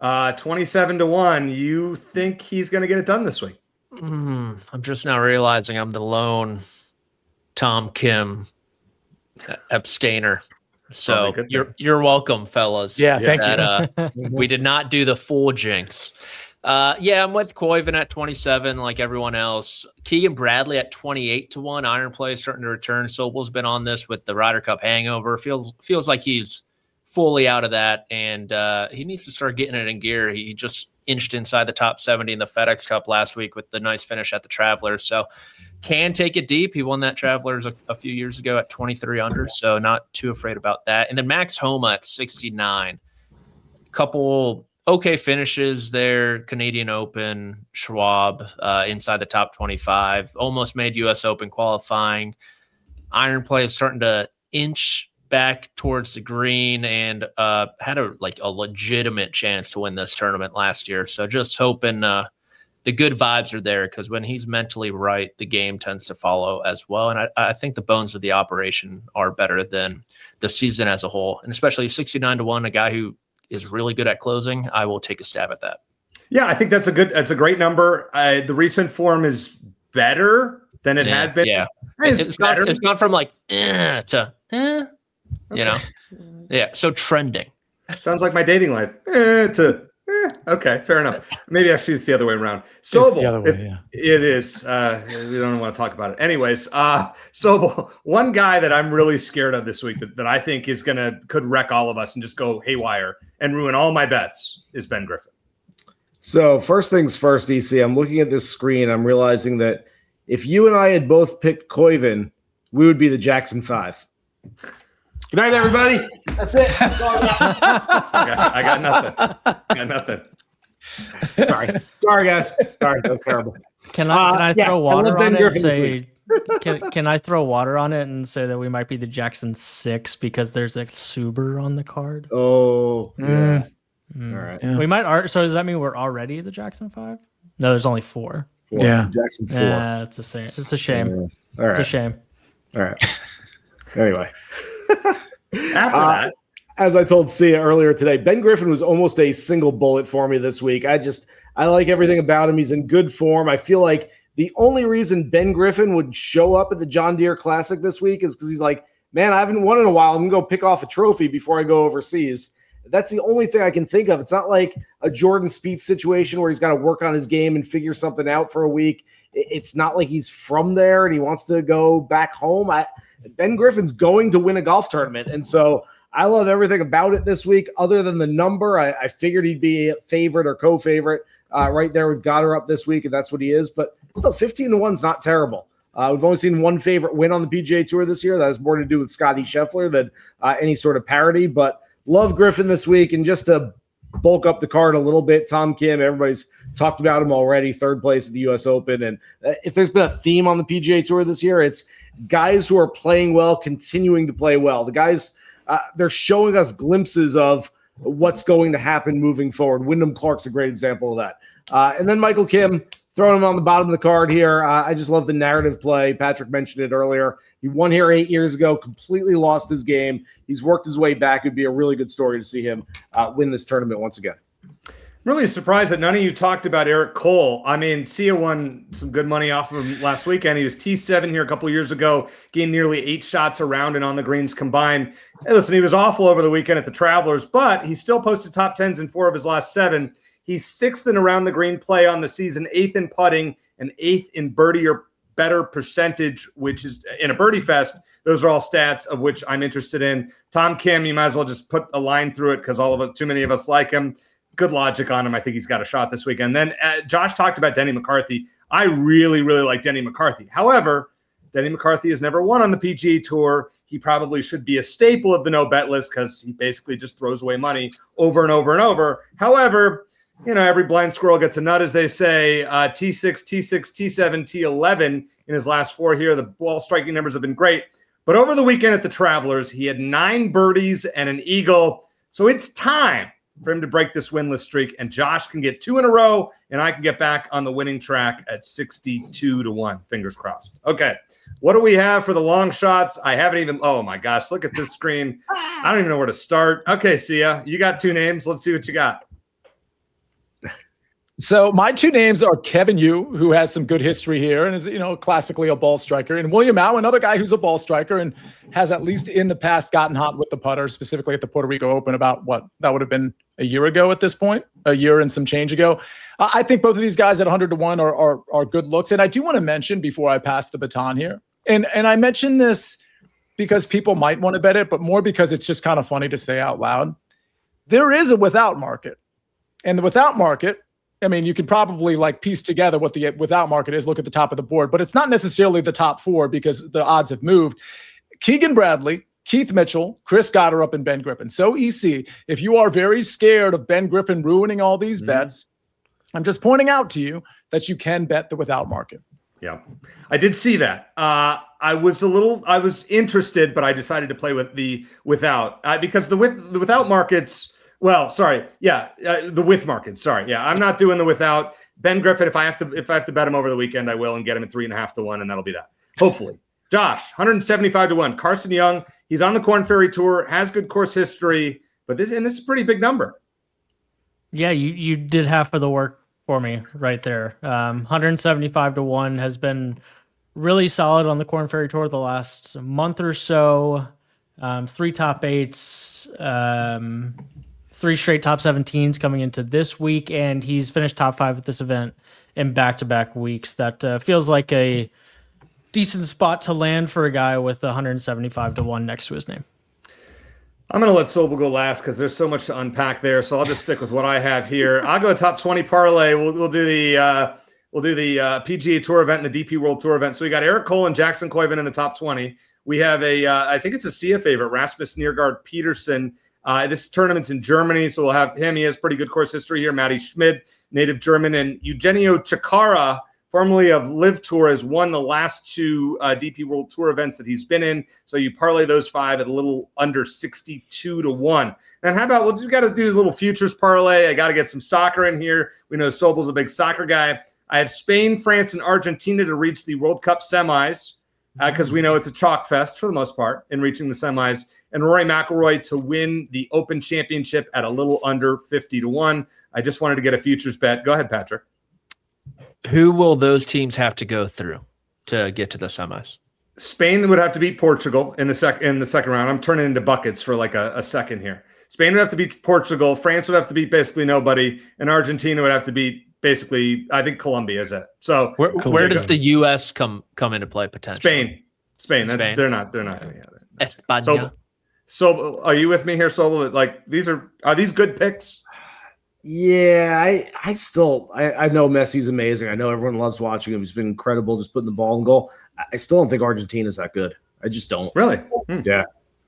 27-1. You think he's going to get it done this week? I'm just now realizing I'm the lone Tom Kim abstainer. So you're welcome, fellas. Yeah, thank you. We did not do the full jinx. Yeah, I'm with Koivin at 27, like everyone else. Keegan Bradley at 28-1. Iron play starting to return. Sobel's been on this with the Ryder Cup hangover. Feels like he's fully out of that, and he needs to start getting it in gear. He just inched inside the top 70 in the FedEx Cup last week with the nice finish at the Travelers. So can take it deep. He won that Travelers a few years ago at 23 under, so not too afraid about that. And then Max Homa at 69. Couple okay finishes there. Canadian Open, Schwab, inside the top 25. Almost made U.S. Open qualifying. Iron play is starting to inch back towards the green, and had a legitimate chance to win this tournament last year. So just hoping the good vibes are there, because when he's mentally right, the game tends to follow as well. And I think the bones of the operation are better than the season as a whole. And especially 69-1, a guy who is really good at closing, I will take a stab at that. Yeah, I think that's a great number. The recent form is better than it has been. Yeah, it's gone from like to okay. You know, yeah. So trending. Sounds like my dating life. Okay, fair enough. Maybe actually it's the other way around. Sobel, it is. We don't want to talk about it. Anyways, Sobel, one guy that I'm really scared of this week that I think could wreck all of us and just go haywire and ruin all my bets is Ben Griffin. So first things first, DC, I'm looking at this screen. I'm realizing that if you and I had both picked Koivin, we would be the Jackson 5. Good night, everybody. That's it. I got nothing. Sorry, guys. Sorry, that was terrible. Can I throw water on it and say? Can I throw water on it and say that we might be the Jackson 6 because there's a Suber on the card? Oh, yeah. All right. Yeah. We might. So does that mean we're already the Jackson 5? No, there's only 4. Yeah, Jackson 4. Yeah, it's a shame. It's a shame. All right. It's a shame. All right. Anyway. After that, as I told Sia earlier today, Ben Griffin was almost a single bullet for me this week. I like everything about him. He's in good form. I feel like the only reason Ben Griffin would show up at the John Deere Classic this week is because he's like, man, I haven't won in a while. I'm going to go pick off a trophy before I go overseas. That's the only thing I can think of. It's not like a Jordan Spieth situation where he's got to work on his game and figure something out for a week. It's not like he's from there and he wants to go back home. Ben Griffin's going to win a golf tournament. And so I love everything about it this week. Other than the number, I figured he'd be a favorite or co-favorite right there with Goddard up this week, and that's what he is. But still, 15-1 is not terrible. We've only seen one favorite win on the PGA Tour this year. That has more to do with Scotty Scheffler than any sort of parity. But love Griffin this week. And just to bulk up the card a little bit, Tom Kim, everybody's talked about him already, third place at the U.S. Open. And if there's been a theme on the PGA Tour this year, it's guys who are playing well, continuing to play well. The guys, they're showing us glimpses of what's going to happen moving forward. Wyndham Clark's a great example of that. And then Michael Kim, throwing him on the bottom of the card here. I just love the narrative play. Patrick mentioned it earlier. He won here 8 years ago, completely lost his game. He's worked his way back. It'd be a really good story to see him win this tournament once again. I'm really surprised that none of you talked about Eric Cole. I mean, Sia won some good money off of him last weekend. He was T7 here a couple years ago, gained nearly 8 shots around and on the greens combined. Hey, listen, he was awful over the weekend at the Travelers, but he still posted top 10s in 4 of his last 7. He's 6th in around the green play on the season, 8th in putting, and 8th in birdie or better percentage, which is in a birdie fest. Those are all stats of which I'm interested in. Tom Kim, you might as well just put a line through it because too many of us like him. Good logic on him. I think he's got a shot this weekend. Then Josh talked about Denny McCarthy. I really, really like Denny McCarthy. However, Denny McCarthy has never won on the PGA Tour. He probably should be a staple of the no-bet list because he basically just throws away money over and over and over. However, every blind squirrel gets a nut, as they say. T6, T6, T7, T11 in his last 4 here. The ball striking numbers have been great. But over the weekend at the Travelers, he had 9 birdies and an eagle. So it's time for him to break this winless streak. And Josh can get 2 in a row, and I can get back on the winning track at 62-1. Fingers crossed. Okay, what do we have for the long shots? I haven't even – oh, my gosh, look at this screen. I don't even know where to start. Okay, Sia, you got 2 names. Let's see what you got. So my 2 names are Kevin Yu, who has some good history here and is, classically a ball striker, and William Au, another guy who's a ball striker and has at least in the past gotten hot with the putter, specifically at the Puerto Rico Open about that would have been a year ago at this point, a year and some change ago. I think both of these guys at 100-1 are good looks. And I do want to mention before I pass the baton here, and I mention this because people might want to bet it, but more because it's just kind of funny to say out loud. There is a without market, and the without market, I mean, you can probably piece together what the without market is, look at the top of the board, but it's not necessarily the top 4 because the odds have moved. Keegan Bradley, Keith Mitchell, Chris Gotterup, and Ben Griffin. So EC, if you are very scared of Ben Griffin ruining all these bets, I'm just pointing out to you that you can bet the without market. Yeah, I did see that. I was interested, but I decided to play with the without because the without markets. Well, sorry. Yeah. The with market. Sorry. Yeah. I'm not doing the without. Ben Griffin, if I have to bet him over the weekend, I will and get him at 3.5-1, and that'll be that. Hopefully. Josh, 175-1. Carson Young, he's on the Korn Ferry Tour, has good course history, but this is a pretty big number. Yeah, you did half of the work for me right there. 175-1 has been really solid on the Korn Ferry Tour the last month or so. 3 top 8s, 3 straight top 17s coming into this week, and he's finished top 5 at this event in back-to-back weeks. That feels like a decent spot to land for a guy with 175-1 next to his name. I'm going to let Sobel go last because there's so much to unpack there, so I'll just stick with what I have here. I'll go top 20 parlay. We'll do the PGA Tour event and the DP World Tour event. So we got Eric Cole and Jackson Koiven in the top 20. We have I think it's a Sia favorite, Rasmus Nergaard Peterson. This tournament's in Germany, so we'll have him. He has pretty good course history here. Matty Schmid, native German, and Eugenio Chacarra, formerly of Live Tour, has won the last 2 DP World Tour events that he's been in. So you parlay those 5 at a little under 62-1. And how about we'll just got to do a little futures parlay. I got to get some soccer in here. We know Sobel's a big soccer guy. I have Spain, France, and Argentina to reach the World Cup semis because we know it's a chalk fest for the most part in reaching the semis. And Rory McIlroy to win the Open Championship at a little under 50-1. I just wanted to get a futures bet. Go ahead, Patrick. Who will those teams have to go through to get to the semis? Spain would have to beat Portugal in the second round. I'm turning into buckets for like a second here. Spain would have to beat Portugal. France would have to beat basically nobody. And Argentina would have to beat basically, I think Colombia is it. So where does the U.S. come into play potentially? Spain. They're not going to have it. España. So are you with me here, Sobel? Like are these good picks? Yeah, I know Messi's amazing. I know everyone loves watching him. He's been incredible just putting the ball in goal. I still don't think Argentina's that good. I just don't. Really? Yeah.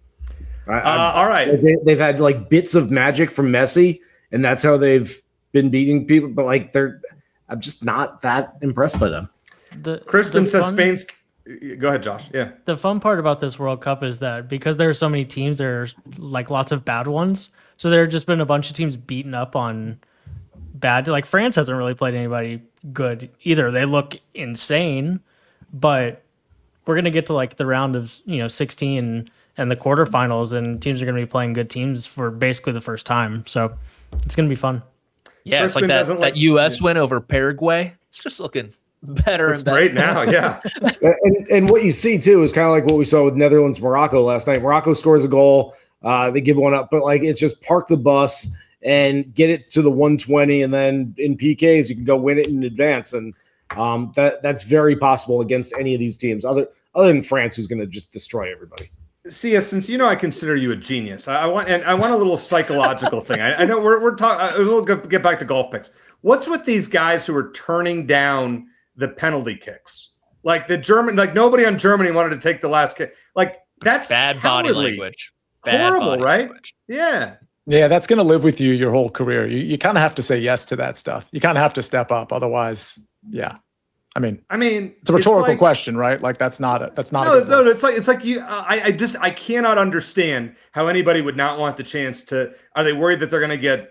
All right. They've had like bits of magic from Messi, and that's how they've been beating people. But like I'm just not that impressed by them. Crispin says Spain's. Go ahead, Josh. Yeah. The fun part about this World Cup is that because there are so many teams, there are like lots of bad ones. So there have just been a bunch of teams beaten up on bad. Like France hasn't really played anybody good either. They look insane, but we're gonna get to like the round of 16 and the quarterfinals, and teams are gonna be playing good teams for basically the first time. So it's gonna be fun. Yeah, Crispin, it's like that U.S. win over Paraguay. It's just looking better and better. Great now, yeah. and what you see too is kind of like what we saw with Netherlands Morocco last night. Morocco scores a goal, they give one up, but like it's just park the bus and get it to the 120, and then in PKs you can go win it in advance, and that's very possible against any of these teams other than France, who's going to just destroy everybody. Sia, since I consider you a genius, I want a little psychological thing. I know we're talking. We'll get back to golf picks. What's with these guys who are turning down the penalty kicks? Like the German, like nobody on Germany wanted to take the last kick. Like that's bad cowardly. Body language. Horrible, right? Yeah. Yeah, that's going to live with you your whole career. You kind of have to say yes to that stuff. You kind of have to step up, otherwise, yeah. I mean, it's a rhetorical question, right? Like that's not. No. It's like you. I cannot understand how anybody would not want the chance to. Are they worried that they're going to get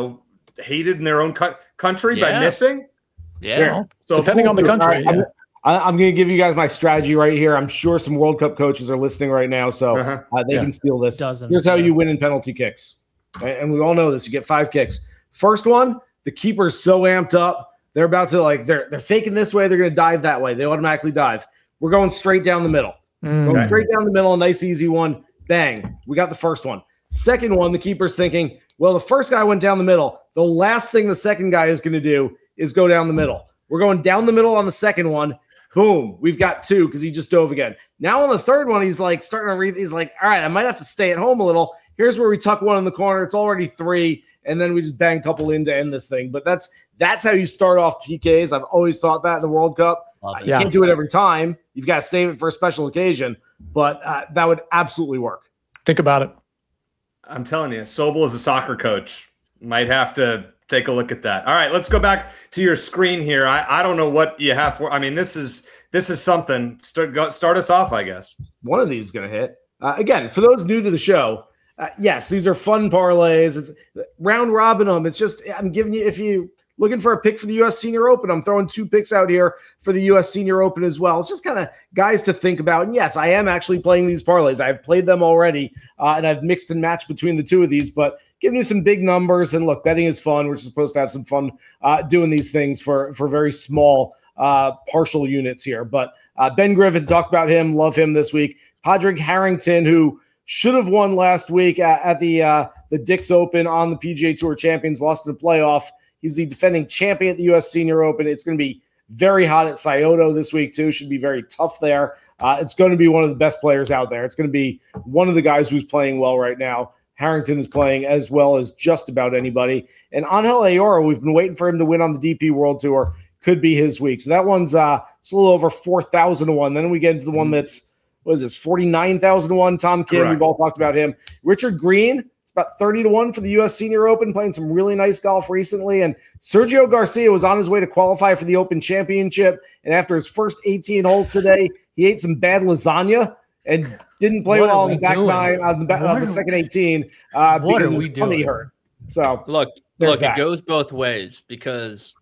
hated in their own country by missing? Yeah. So depending on the country. Yeah. I'm going to give you guys my strategy right here. I'm sure some World Cup coaches are listening right now, so they can steal this. Here's how you win in penalty kicks, and we all know this. You get 5 kicks. First one, the keeper's so amped up. They're about to they're faking this way. They're going to dive that way. They automatically dive. We're going straight down the middle. Going straight down the middle. A nice, easy one. Bang. We got the first one. Second one, the keeper's thinking, well, the first guy went down the middle. The last thing the second guy is going to do is go down the middle. We're going down the middle on the second one. Boom. We've got 2 because he just dove again. Now on the third one, he's like starting to read. He's like, all right, I might have to stay at home a little. Here's where we tuck one in the corner. It's already 3. And then we just bang a couple in to end this thing. But that's how you start off PKs. I've always thought that in the World Cup. You can't do it every time. You've got to save it for a special occasion. But that would absolutely work. Think about it. I'm telling you, Sobel is a soccer coach. Might have to take a look at that. All right, let's go back to your screen here. I don't know what you have for. I mean, this is something. Start us off, I guess. One of these is going to hit. Again, for those new to the show, yes, these are fun parlays. It's round robin them. It's just I'm giving you, if you looking for a pick for the U.S. Senior Open, I'm throwing 2 picks out here for the U.S. Senior Open as well. It's just kind of guys to think about. And yes, I am actually playing these parlays. I've played them already, and I've mixed and matched between the 2 of these, but giving you some big numbers. And look, betting is fun. We're supposed to have some fun doing these things for very small partial units here. But Ben Griffin, talked about him, love him this week. Padraig Harrington, who should have won last week at the Dix Open on the PGA Tour Champions, lost in the playoff. He's the defending champion at the U.S. Senior Open. It's going to be very hot at Scioto this week, too. Should be very tough there. It's going to be one of the best players out there. It's going to be one of the guys who's playing well right now. Harrington is playing as well as just about anybody. And Angel Ayora, we've been waiting for him to win on the DP World Tour. Could be his week. So that one's it's a little over 4,000 to 1. Then we get into the one that's, what is this, 49,000 to 1. Tom Kim, We've all talked about him. Richard Green, it's about 30 to 1 for the U.S. Senior Open, playing some really nice golf recently. And Sergio Garcia was on his way to qualify for the Open Championship. And after his first 18 holes today, he ate some bad lasagna and didn't play well on the back 9 on the second 18 because his tummy hurt. So look, it goes both ways because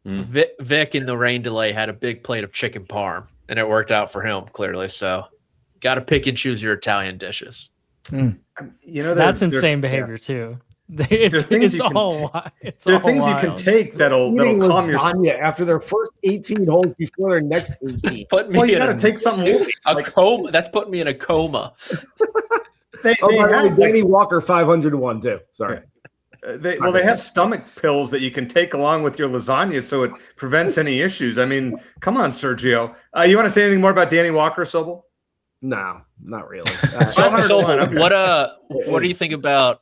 Vic in the rain delay had a big plate of chicken parm, and it worked out for him clearly. So got to pick and choose your Italian dishes. That's insane behavior too. It's all there are things you can take that'll calm your after their first 18 holes before their next 18. You got to take something. Coma. That's putting me in a coma. Danny Walker 500-1 too. Sorry. They have stomach pills that you can take along with your lasagna, so it prevents any issues. I mean, come on, Sergio. You want to say anything more about Danny Walker, Sobel? No, not really. What do you think about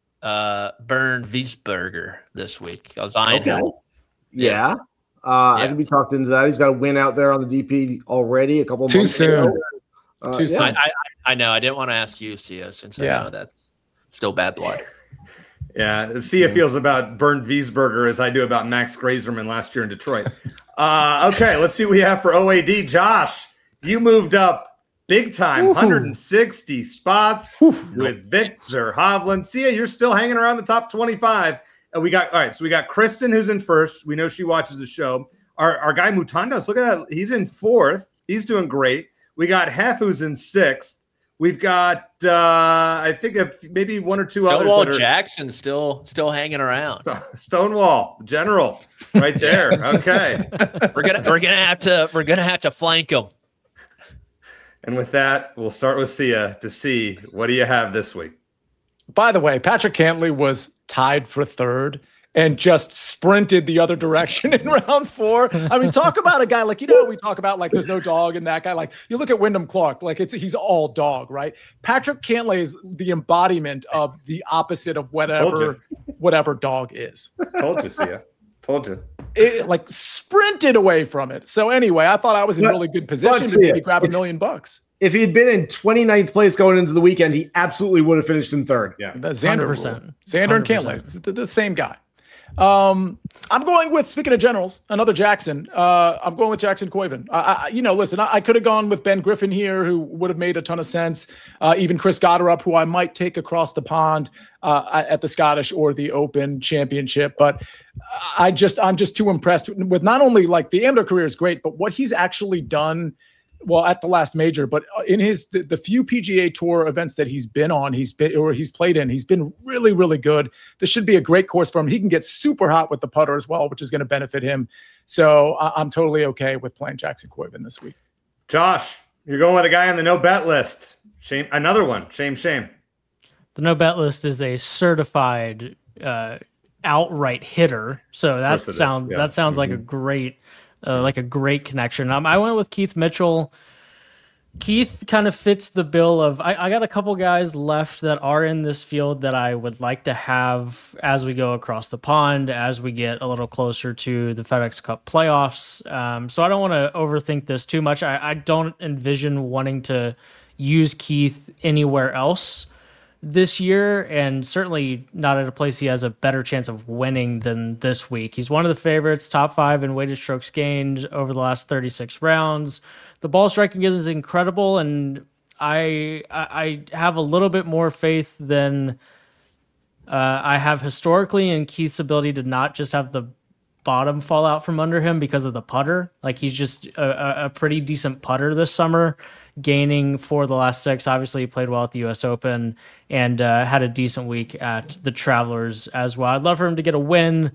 Bernd Wiesberger this week? I was eyeing him. Yeah. I can be talked into that. He's got a win out there on the DP already. A couple of months ago. Too soon. I know. I didn't want to ask you, Sia, since I know that's still bad blood. Yeah, Sia feels about Bernd Wiesberger as I do about Max Grazerman last year in Detroit. Okay, let's see what we have for OAD. Josh, you moved up big time, 160 spots with Victor Hovland. Sia, you're still hanging around the top 25. And we got Kristen, who's in first. We know she watches the show. Our guy Mutandas, look at that. He's in fourth. He's doing great. We got Hef, who's in sixth. We've got, I think, maybe one or two others. Stonewall Jackson still hanging around. Stonewall General, right there. Okay, we're gonna have to flank him. And with that, we'll start with Sia to see what do you have this week. By the way, Patrick Cantlay was tied for third and just sprinted the other direction in round 4. I mean, talk about a guy like, we talk about like there's no dog in that guy. Like you look at Wyndham Clark, like he's all dog, right? Patrick Cantlay is the embodiment of the opposite of whatever dog is. Told you, Sia. Told you. It like sprinted away from it. So anyway, I thought I was in really good position to maybe grab $1 million. If he had been in 29th place going into the weekend, he absolutely would have finished in third. Yeah, Xander and Cantlay, it's the same guy. I'm going with, speaking of generals, another Jackson. I'm going with Jackson Koiven. Listen, I could have gone with Ben Griffin here, who would have made a ton of sense. Even Chris Gotterup, who I might take across the pond at the Scottish or the Open Championship. But I'm just too impressed with not only like the amateur career is great, but what he's actually done. Well, at the last major, but in the few PGA Tour events that he's been on, he's played in, he's been really, really good. This should be a great course for him. He can get super hot with the putter as well, which is going to benefit him. So I'm totally okay with playing Jackson Koiven this week. Josh, you're going with a guy on the no bet list. Shame, another one. Shame. The no bet list is a certified outright hitter, so that sounds like a great. Like a great connection. I went with Keith Mitchell. Keith kind of fits the bill of I got a couple guys left that are in this field that I would like to have as we go across the pond, as we get a little closer to the FedEx Cup playoffs. So I don't want to overthink this too much. I don't envision wanting to use Keith anywhere else this year, and certainly not at a place he has a better chance of winning than this week. He's one of the favorites, top 5 in weighted strokes gained over the last 36 rounds. The ball striking is incredible, and I have a little bit more faith than I have historically in Keith's ability to not just have the bottom fall out from under him because of the putter. Like he's just a pretty decent putter this summer, gaining 4 of the last 6. Obviously, he played well at the U.S. Open and had a decent week at the Travelers as well. I'd love for him to get a win,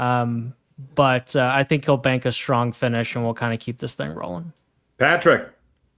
but I think he'll bank a strong finish, and we'll kind of keep this thing rolling. Patrick.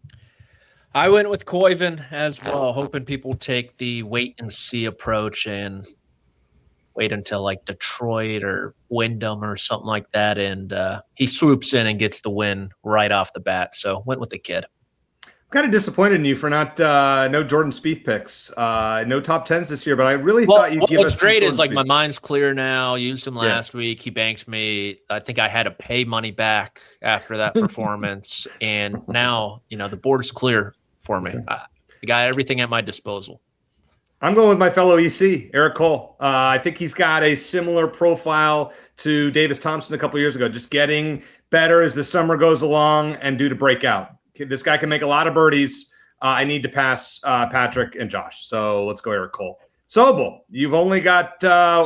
I went with Koiven as well, hoping people take the wait-and-see approach and wait until like Detroit or Wyndham or something like that, and he swoops in and gets the win right off the bat. So went with the kid. I'm kind of disappointed in you for not no Jordan Spieth picks, no top 10s this year, but I really thought you'd give us. What's great is like my mind's clear now. Used him last week. He banks me. I think I had to pay money back after that performance, and now the board's clear for me. I got everything at my disposal. I'm going with my fellow EC, Eric Cole. I think he's got a similar profile to Davis Thompson a couple years ago, just getting better as the summer goes along and due to break out. This guy can make a lot of birdies. I need to pass Patrick and Josh. So let's go Eric Cole. Sobel, you've only got,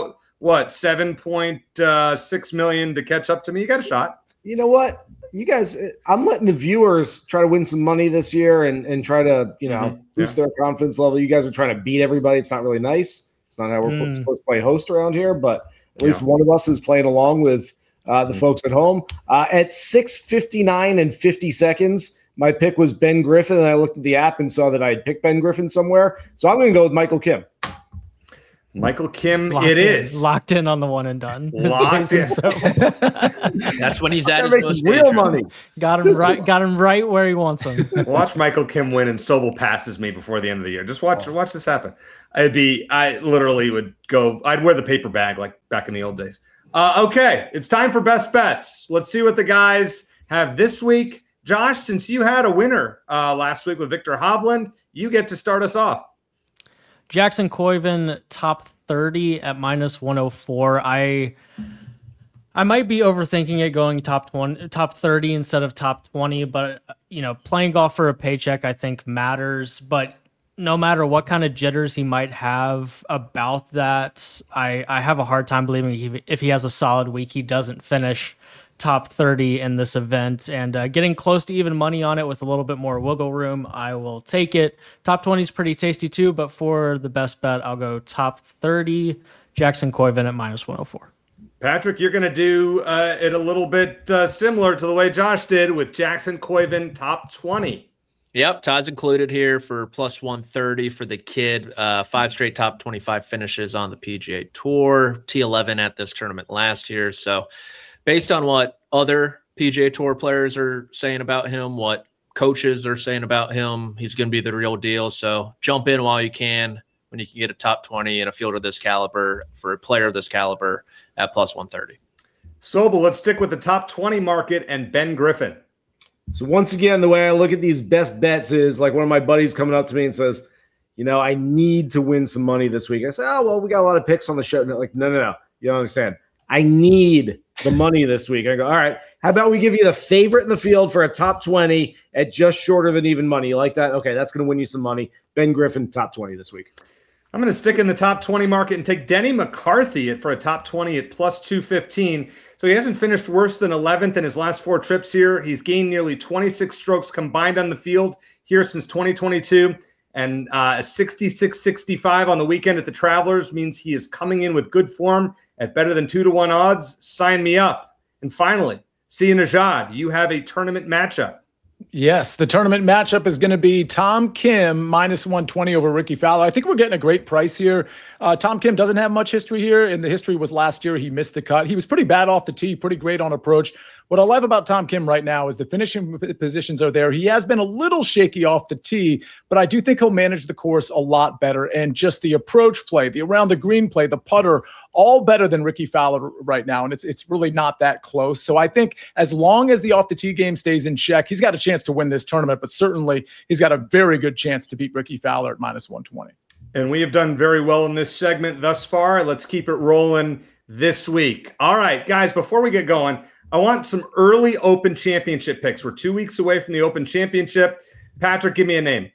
7.6 million to catch up to me. You got a shot. You know what? You guys, I'm letting the viewers try to win some money this year and try to, boost their confidence level. You guys are trying to beat everybody. It's not really nice. It's not how we're supposed to play host around here, but at least one of us is playing along with the folks at home. At 6:59 and 50 seconds, my pick was Ben Griffin, and I looked at the app and saw that I had picked Ben Griffin somewhere. So I'm going to go with Michael Kim. Michael Kim, locked in on the one and done. Locked in. That's when he's at his most real money. Got him right where he wants him. Watch Michael Kim win, and Sobel passes me before the end of the year. Just watch this happen. I literally would go. I'd wear the paper bag like back in the old days. Okay, it's time for best bets. Let's see what the guys have this week. Josh, since you had a winner last week with Victor Hovland, you get to start us off. Jackson Koiven, top 30 at -104. I might be overthinking it going top 30 instead of top 20, but playing golf for a paycheck I think matters. But no matter what kind of jitters he might have about that, I have a hard time believing if he has a solid week, he doesn't finish top 30 in this event, and getting close to even money on it with a little bit more wiggle room, I will take it. Top 20 is pretty tasty too, but for the best bet, I'll go top 30, Jackson Koiven at -104. Patrick, you're going to do it a little bit similar to the way Josh did with Jackson Koiven top 20. Yep, Todd's included here for +130 for the kid. 5 straight top 25 finishes on the PGA Tour, T11 at this tournament last year. So based on what other PGA Tour players are saying about him, what coaches are saying about him, he's going to be the real deal. So jump in while you can when you can get a top 20 in a field of this caliber for a player of this caliber at +130. Sobel, let's stick with the top 20 market and Ben Griffin. So once again, the way I look at these best bets is like one of my buddies coming up to me and says, I need to win some money this week. I say, oh, well, we got a lot of picks on the show. No, no. You don't understand. I need the money this week. I go, all right, how about we give you the favorite in the field for a top 20 at just shorter than even money? You like that? Okay, that's going to win you some money. Ben Griffin, top 20 this week. I'm going to stick in the top 20 market and take Denny McCarthy for a top 20 at +215. So he hasn't finished worse than 11th in his last 4 trips here. He's gained nearly 26 strokes combined on the field here since 2022. And a 66-65 on the weekend at the Travelers means he is coming in with good form at better than 2-1 odds. Sign me up. And finally, Sia Nejad, you have a tournament matchup. Yes, the tournament matchup is going to be Tom Kim -120 over Ricky Fowler. I think we're getting a great price here. Tom Kim doesn't have much history here, and the history was last year he missed the cut. He was pretty bad off the tee, pretty great on approach. What I love about Tom Kim right now is the finishing positions are there. He has been a little shaky off the tee, but I do think he'll manage the course a lot better. And just the approach play, the around the green play, the putter, all better than Ricky Fowler right now. And it's really not that close. So I think as long as the off the tee game stays in check, he's got a chance to win this tournament, but certainly he's got a very good chance to beat Ricky Fowler at -120. And we have done very well in this segment thus far. Let's keep it rolling this week. All right, guys, before we get going, I want some early Open Championship picks. We're 2 weeks away from the Open Championship. Patrick, give me a name.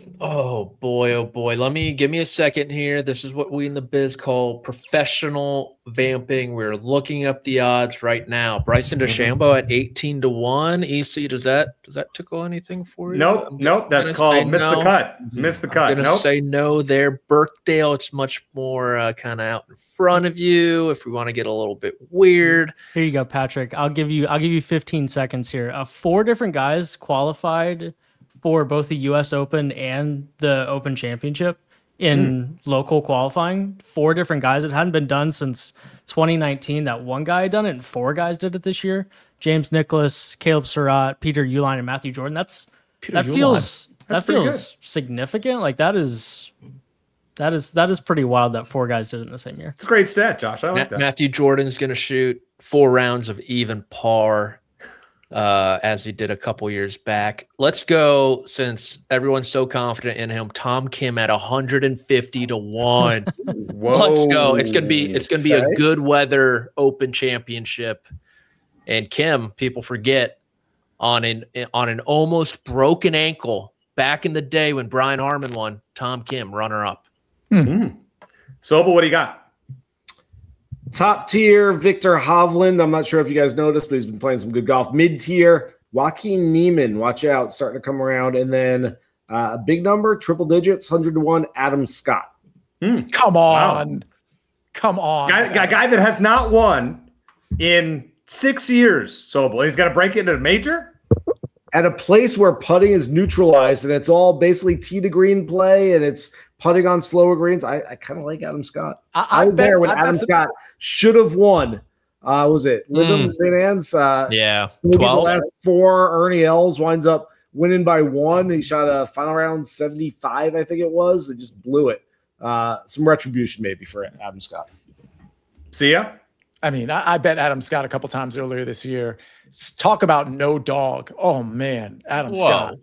Oh boy. Give me a second here. This is what we in the biz call professional vamping. We're looking up the odds right now. Bryson DeChambeau at 18-1. EC, does that tickle anything for you? Nope. That's called miss the cut. Miss the cut. I'm gonna say no there. Birkdale, it's much more kind of out in front of you. If we want to get a little bit weird, here you go, Patrick. I'll give you 15 seconds here. 4 different guys qualified for both the U.S. Open and the Open Championship in local qualifying. 4 different guys. It hadn't been done since 2019. That one guy had done it, and 4 guys did it this year. James Nicklaus, Caleb Surratt, Peter Uihlein, and Matthew Jordan. That feels significant. Like that is pretty wild that 4 guys did it in the same year. It's a great stat, Josh. I like that. Matthew Jordan's going to shoot 4 rounds of even par. As he did a couple years back. Let's go, since everyone's so confident in him, Tom Kim at 150-1. Whoa. Let's go. It's gonna be a good weather Open Championship. And Kim, people forget, on an almost broken ankle back in the day when Brian Harman won, Tom Kim, runner up. Mm-hmm. Sobel, what do you got? Top tier, Victor Hovland. I'm not sure if you guys noticed, but he's been playing some good golf. Mid-tier, Joaquin Niemann. Watch out, starting to come around. And then a big number, triple digits, 100-1, Adam Scott. Come on. Wow. Come on. Guy that has not won in 6 years, Sobel. He's got to break it into a major? at a place where putting is neutralized and it's all basically tee to green play and it's putting on slower greens, I kind of like Adam Scott. I was there when Adam Scott should have won. Was it Lyndon St. Anne's? 12. The last 4, Ernie Els winds up winning by 1. He shot a final round 75, I think it was. It just blew it. Some retribution maybe for Adam Scott. See ya? I mean, I bet Adam Scott a couple times earlier this year. Talk about no dog. Oh man, Adam Scott.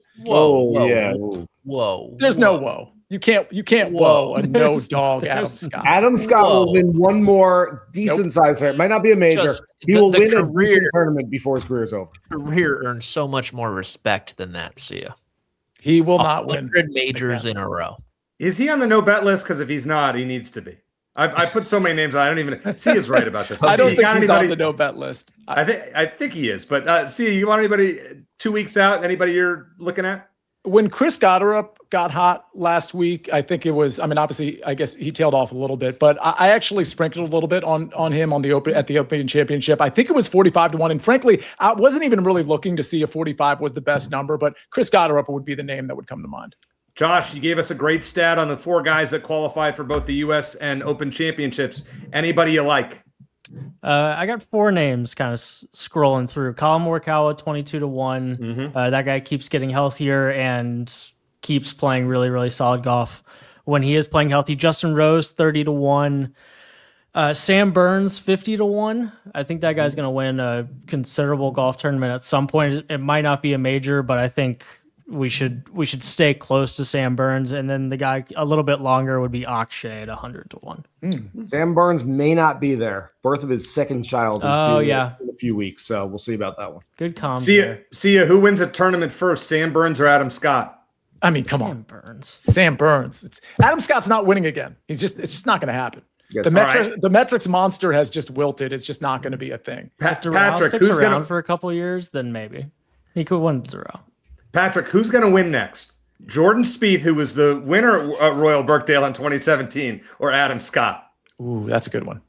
Whoa. There's no whoa. You can't whoa a no dog Adam Scott. Adam Scott will win one more decent size tournament. Might not be a major. He will win a decent tournament before his career is over. Career earns so much more respect than that, Sia. He will not win 100 majors in a row. Is he on the no bet list? Because if he's not, he needs to be. I put so many names. I don't even see. Is right about this. I don't think he's on the no bet list. I think he is. But see, you want anybody 2 weeks out? Anybody you're looking at? When Chris Gotterup got hot last week, I think it was. I mean, obviously, I guess he tailed off a little bit, but I actually sprinkled a little bit on him on the Open Championship. I think it was 45-1, and frankly, I wasn't even really looking to see if 45 was the best number, but Chris Gotterup would be the name that would come to mind. Josh, you gave us a great stat on the 4 guys that qualified for both the U.S. and Open Championships. Anybody you like? I got 4 names kind of scrolling through. Colin Morikawa, 22-1. Mm-hmm. That guy keeps getting healthier and keeps playing really, really solid golf when he is playing healthy. Justin Rose, 30-1. Sam Burns, 50-1. I think that guy's going to win a considerable golf tournament at some point. It might not be a major, but I think we should stay close to Sam Burns, and then the guy a little bit longer would be Akshay at 100-1. Sam Burns may not be there. Birth of his second child is due in a few weeks, so we'll see about that one. Good comment. See ya. Who wins a tournament first, Sam Burns or Adam Scott? I mean, come on, Sam Burns. Adam Scott's not winning again. It's just not going to happen. Yes, the metrics monster has just wilted. It's just not going to be a thing. If Doral sticks around for a couple of years, then maybe he could win Doral. Patrick, who's going to win next? Jordan Spieth, who was the winner at Royal Birkdale in 2017, or Adam Scott? Ooh, that's a good one.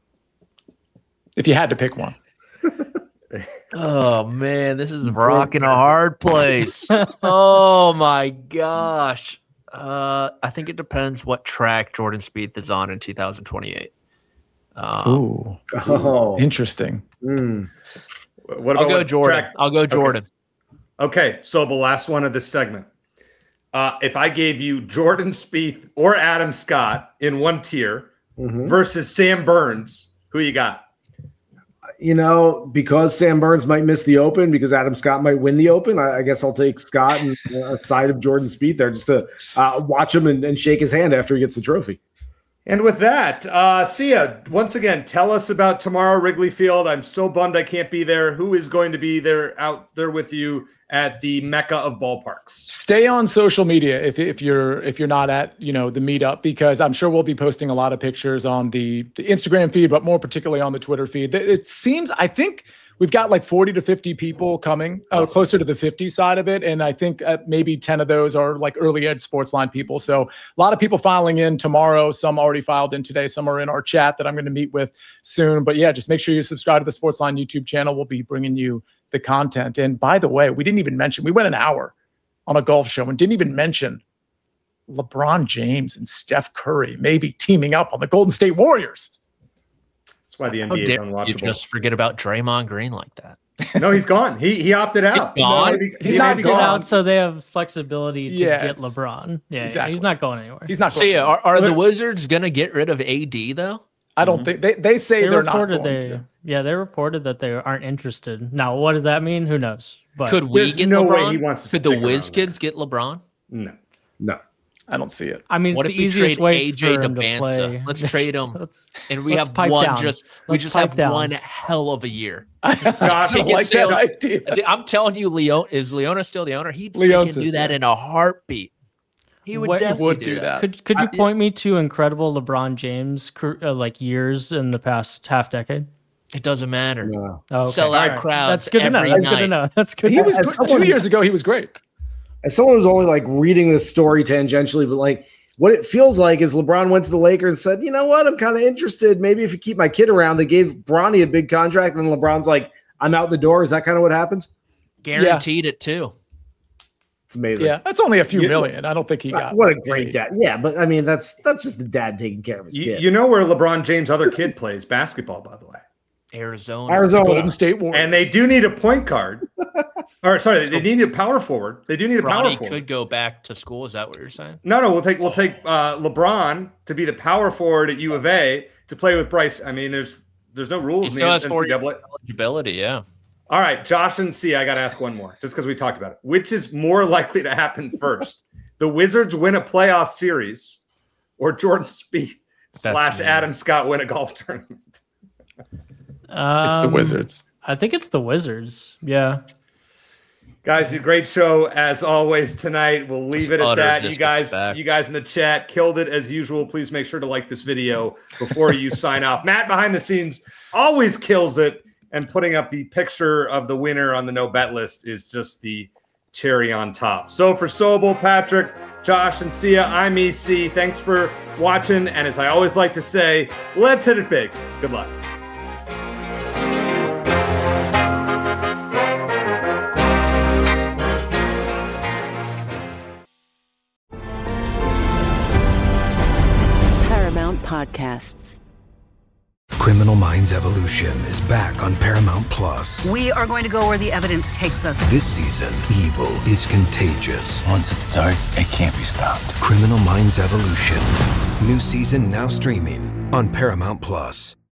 If you had to pick one. Oh, man, this is rocking a hard place. Oh, my gosh. I think it depends what track Jordan Spieth is on in 2028. Interesting. What about I'll go Jordan. Track? I'll go Jordan. Okay, so the last one of this segment. If I gave you Jordan Spieth or Adam Scott in one tier versus Sam Burns, who you got? You know, because Sam Burns might miss the Open, because Adam Scott might win the Open, I guess I'll take Scott and side of Jordan Spieth there just to watch him and shake his hand after he gets the trophy. And with that, Sia, once again, tell us about tomorrow, Wrigley Field. I'm so bummed I can't be there. Who is going to be there out there with you at the Mecca of ballparks? Stay on social media if you're not at the meetup, because I'm sure we'll be posting a lot of pictures on the Instagram feed, but more particularly on the Twitter feed. It seems, I think we've got like 40 to 50 people coming, closer to the 50 side of it. And I think maybe 10 of those are like early Edge Sportsline people. So a lot of people filing in tomorrow. Some already filed in today. Some are in our chat that I'm going to meet with soon. But yeah, just make sure you subscribe to the Sportsline YouTube channel. We'll be bringing you the content. And by the way, we didn't even mention, we went an hour on a golf show and didn't even mention LeBron James and Steph Curry maybe teaming up on the Golden State Warriors. That's why the NBA is unwatchable. You just forget about Draymond Green like that. No, he's gone. He opted out. He's gone? He's not gone out, so they have flexibility to get LeBron. Yeah, exactly. He's not going anywhere. He's not. So are the Wizards going to get rid of AD though? I don't think they say they're not going to. Yeah, they reported that they aren't interested. Now, what does that mean? Who knows? But could we get no LeBron? Way he wants to could the Wiz kids get LeBron? No. I don't see it. I mean, what it's if the easiest way AJ for him to Debanza? play. Let's trade him, and we let's have pipe one. down. We just have one hell of a year. I don't like that idea. I'm telling you, is Leona still the owner? He'd do that in a heartbeat. He would definitely do that. Could you point me to incredible LeBron James years in the past half decade? It doesn't matter. No. Oh, okay. Sell out crowds. That's good to know. That's good to know. That's good. He was good. 2 years ago. He was great. As someone who's only like reading this story tangentially, but like what it feels like is LeBron went to the Lakers and said, you know what, I'm kind of interested. Maybe if you keep my kid around. They gave Bronny a big contract, and LeBron's like, I'm out the door. Is that kind of what happened? Guaranteed it too. It's amazing. Yeah, that's only a few million. I don't think he got. What a great dad. Yeah, but I mean, that's just a dad taking care of his kid. You know where LeBron James' other kid plays basketball, by the way? Arizona, Golden State Warriors. And they do need a point guard. Or sorry, they need a power forward. They do need a power forward. Could go back to school. Is that what you're saying? No. We'll take LeBron to be the power forward at U of A to play with Bryce. I mean, there's no rules. He still has NCAA. eligibility. Yeah. All right, Josh and C. I got to ask one more, just because we talked about it. Which is more likely to happen first? The Wizards win a playoff series, or Jordan Spieth / Adam Scott win a golf tournament? It's the Wizards. I think it's the Wizards. Yeah. Guys, a great show as always tonight. We'll leave it at that. You guys in the chat killed it as usual. Please make sure to like this video before you sign off. Matt behind the scenes always kills it, and putting up the picture of the winner on the no bet list is just the cherry on top. So for Sobel, Patrick, Josh, and Sia, I'm EC. Thanks for watching, and as I always like to say, let's hit it big. Good luck. Podcasts. Criminal Minds Evolution is back on Paramount Plus. We are going to go where the evidence takes us. This season, evil is contagious. Once it starts, it can't be stopped. Criminal Minds Evolution. New season now streaming on Paramount Plus.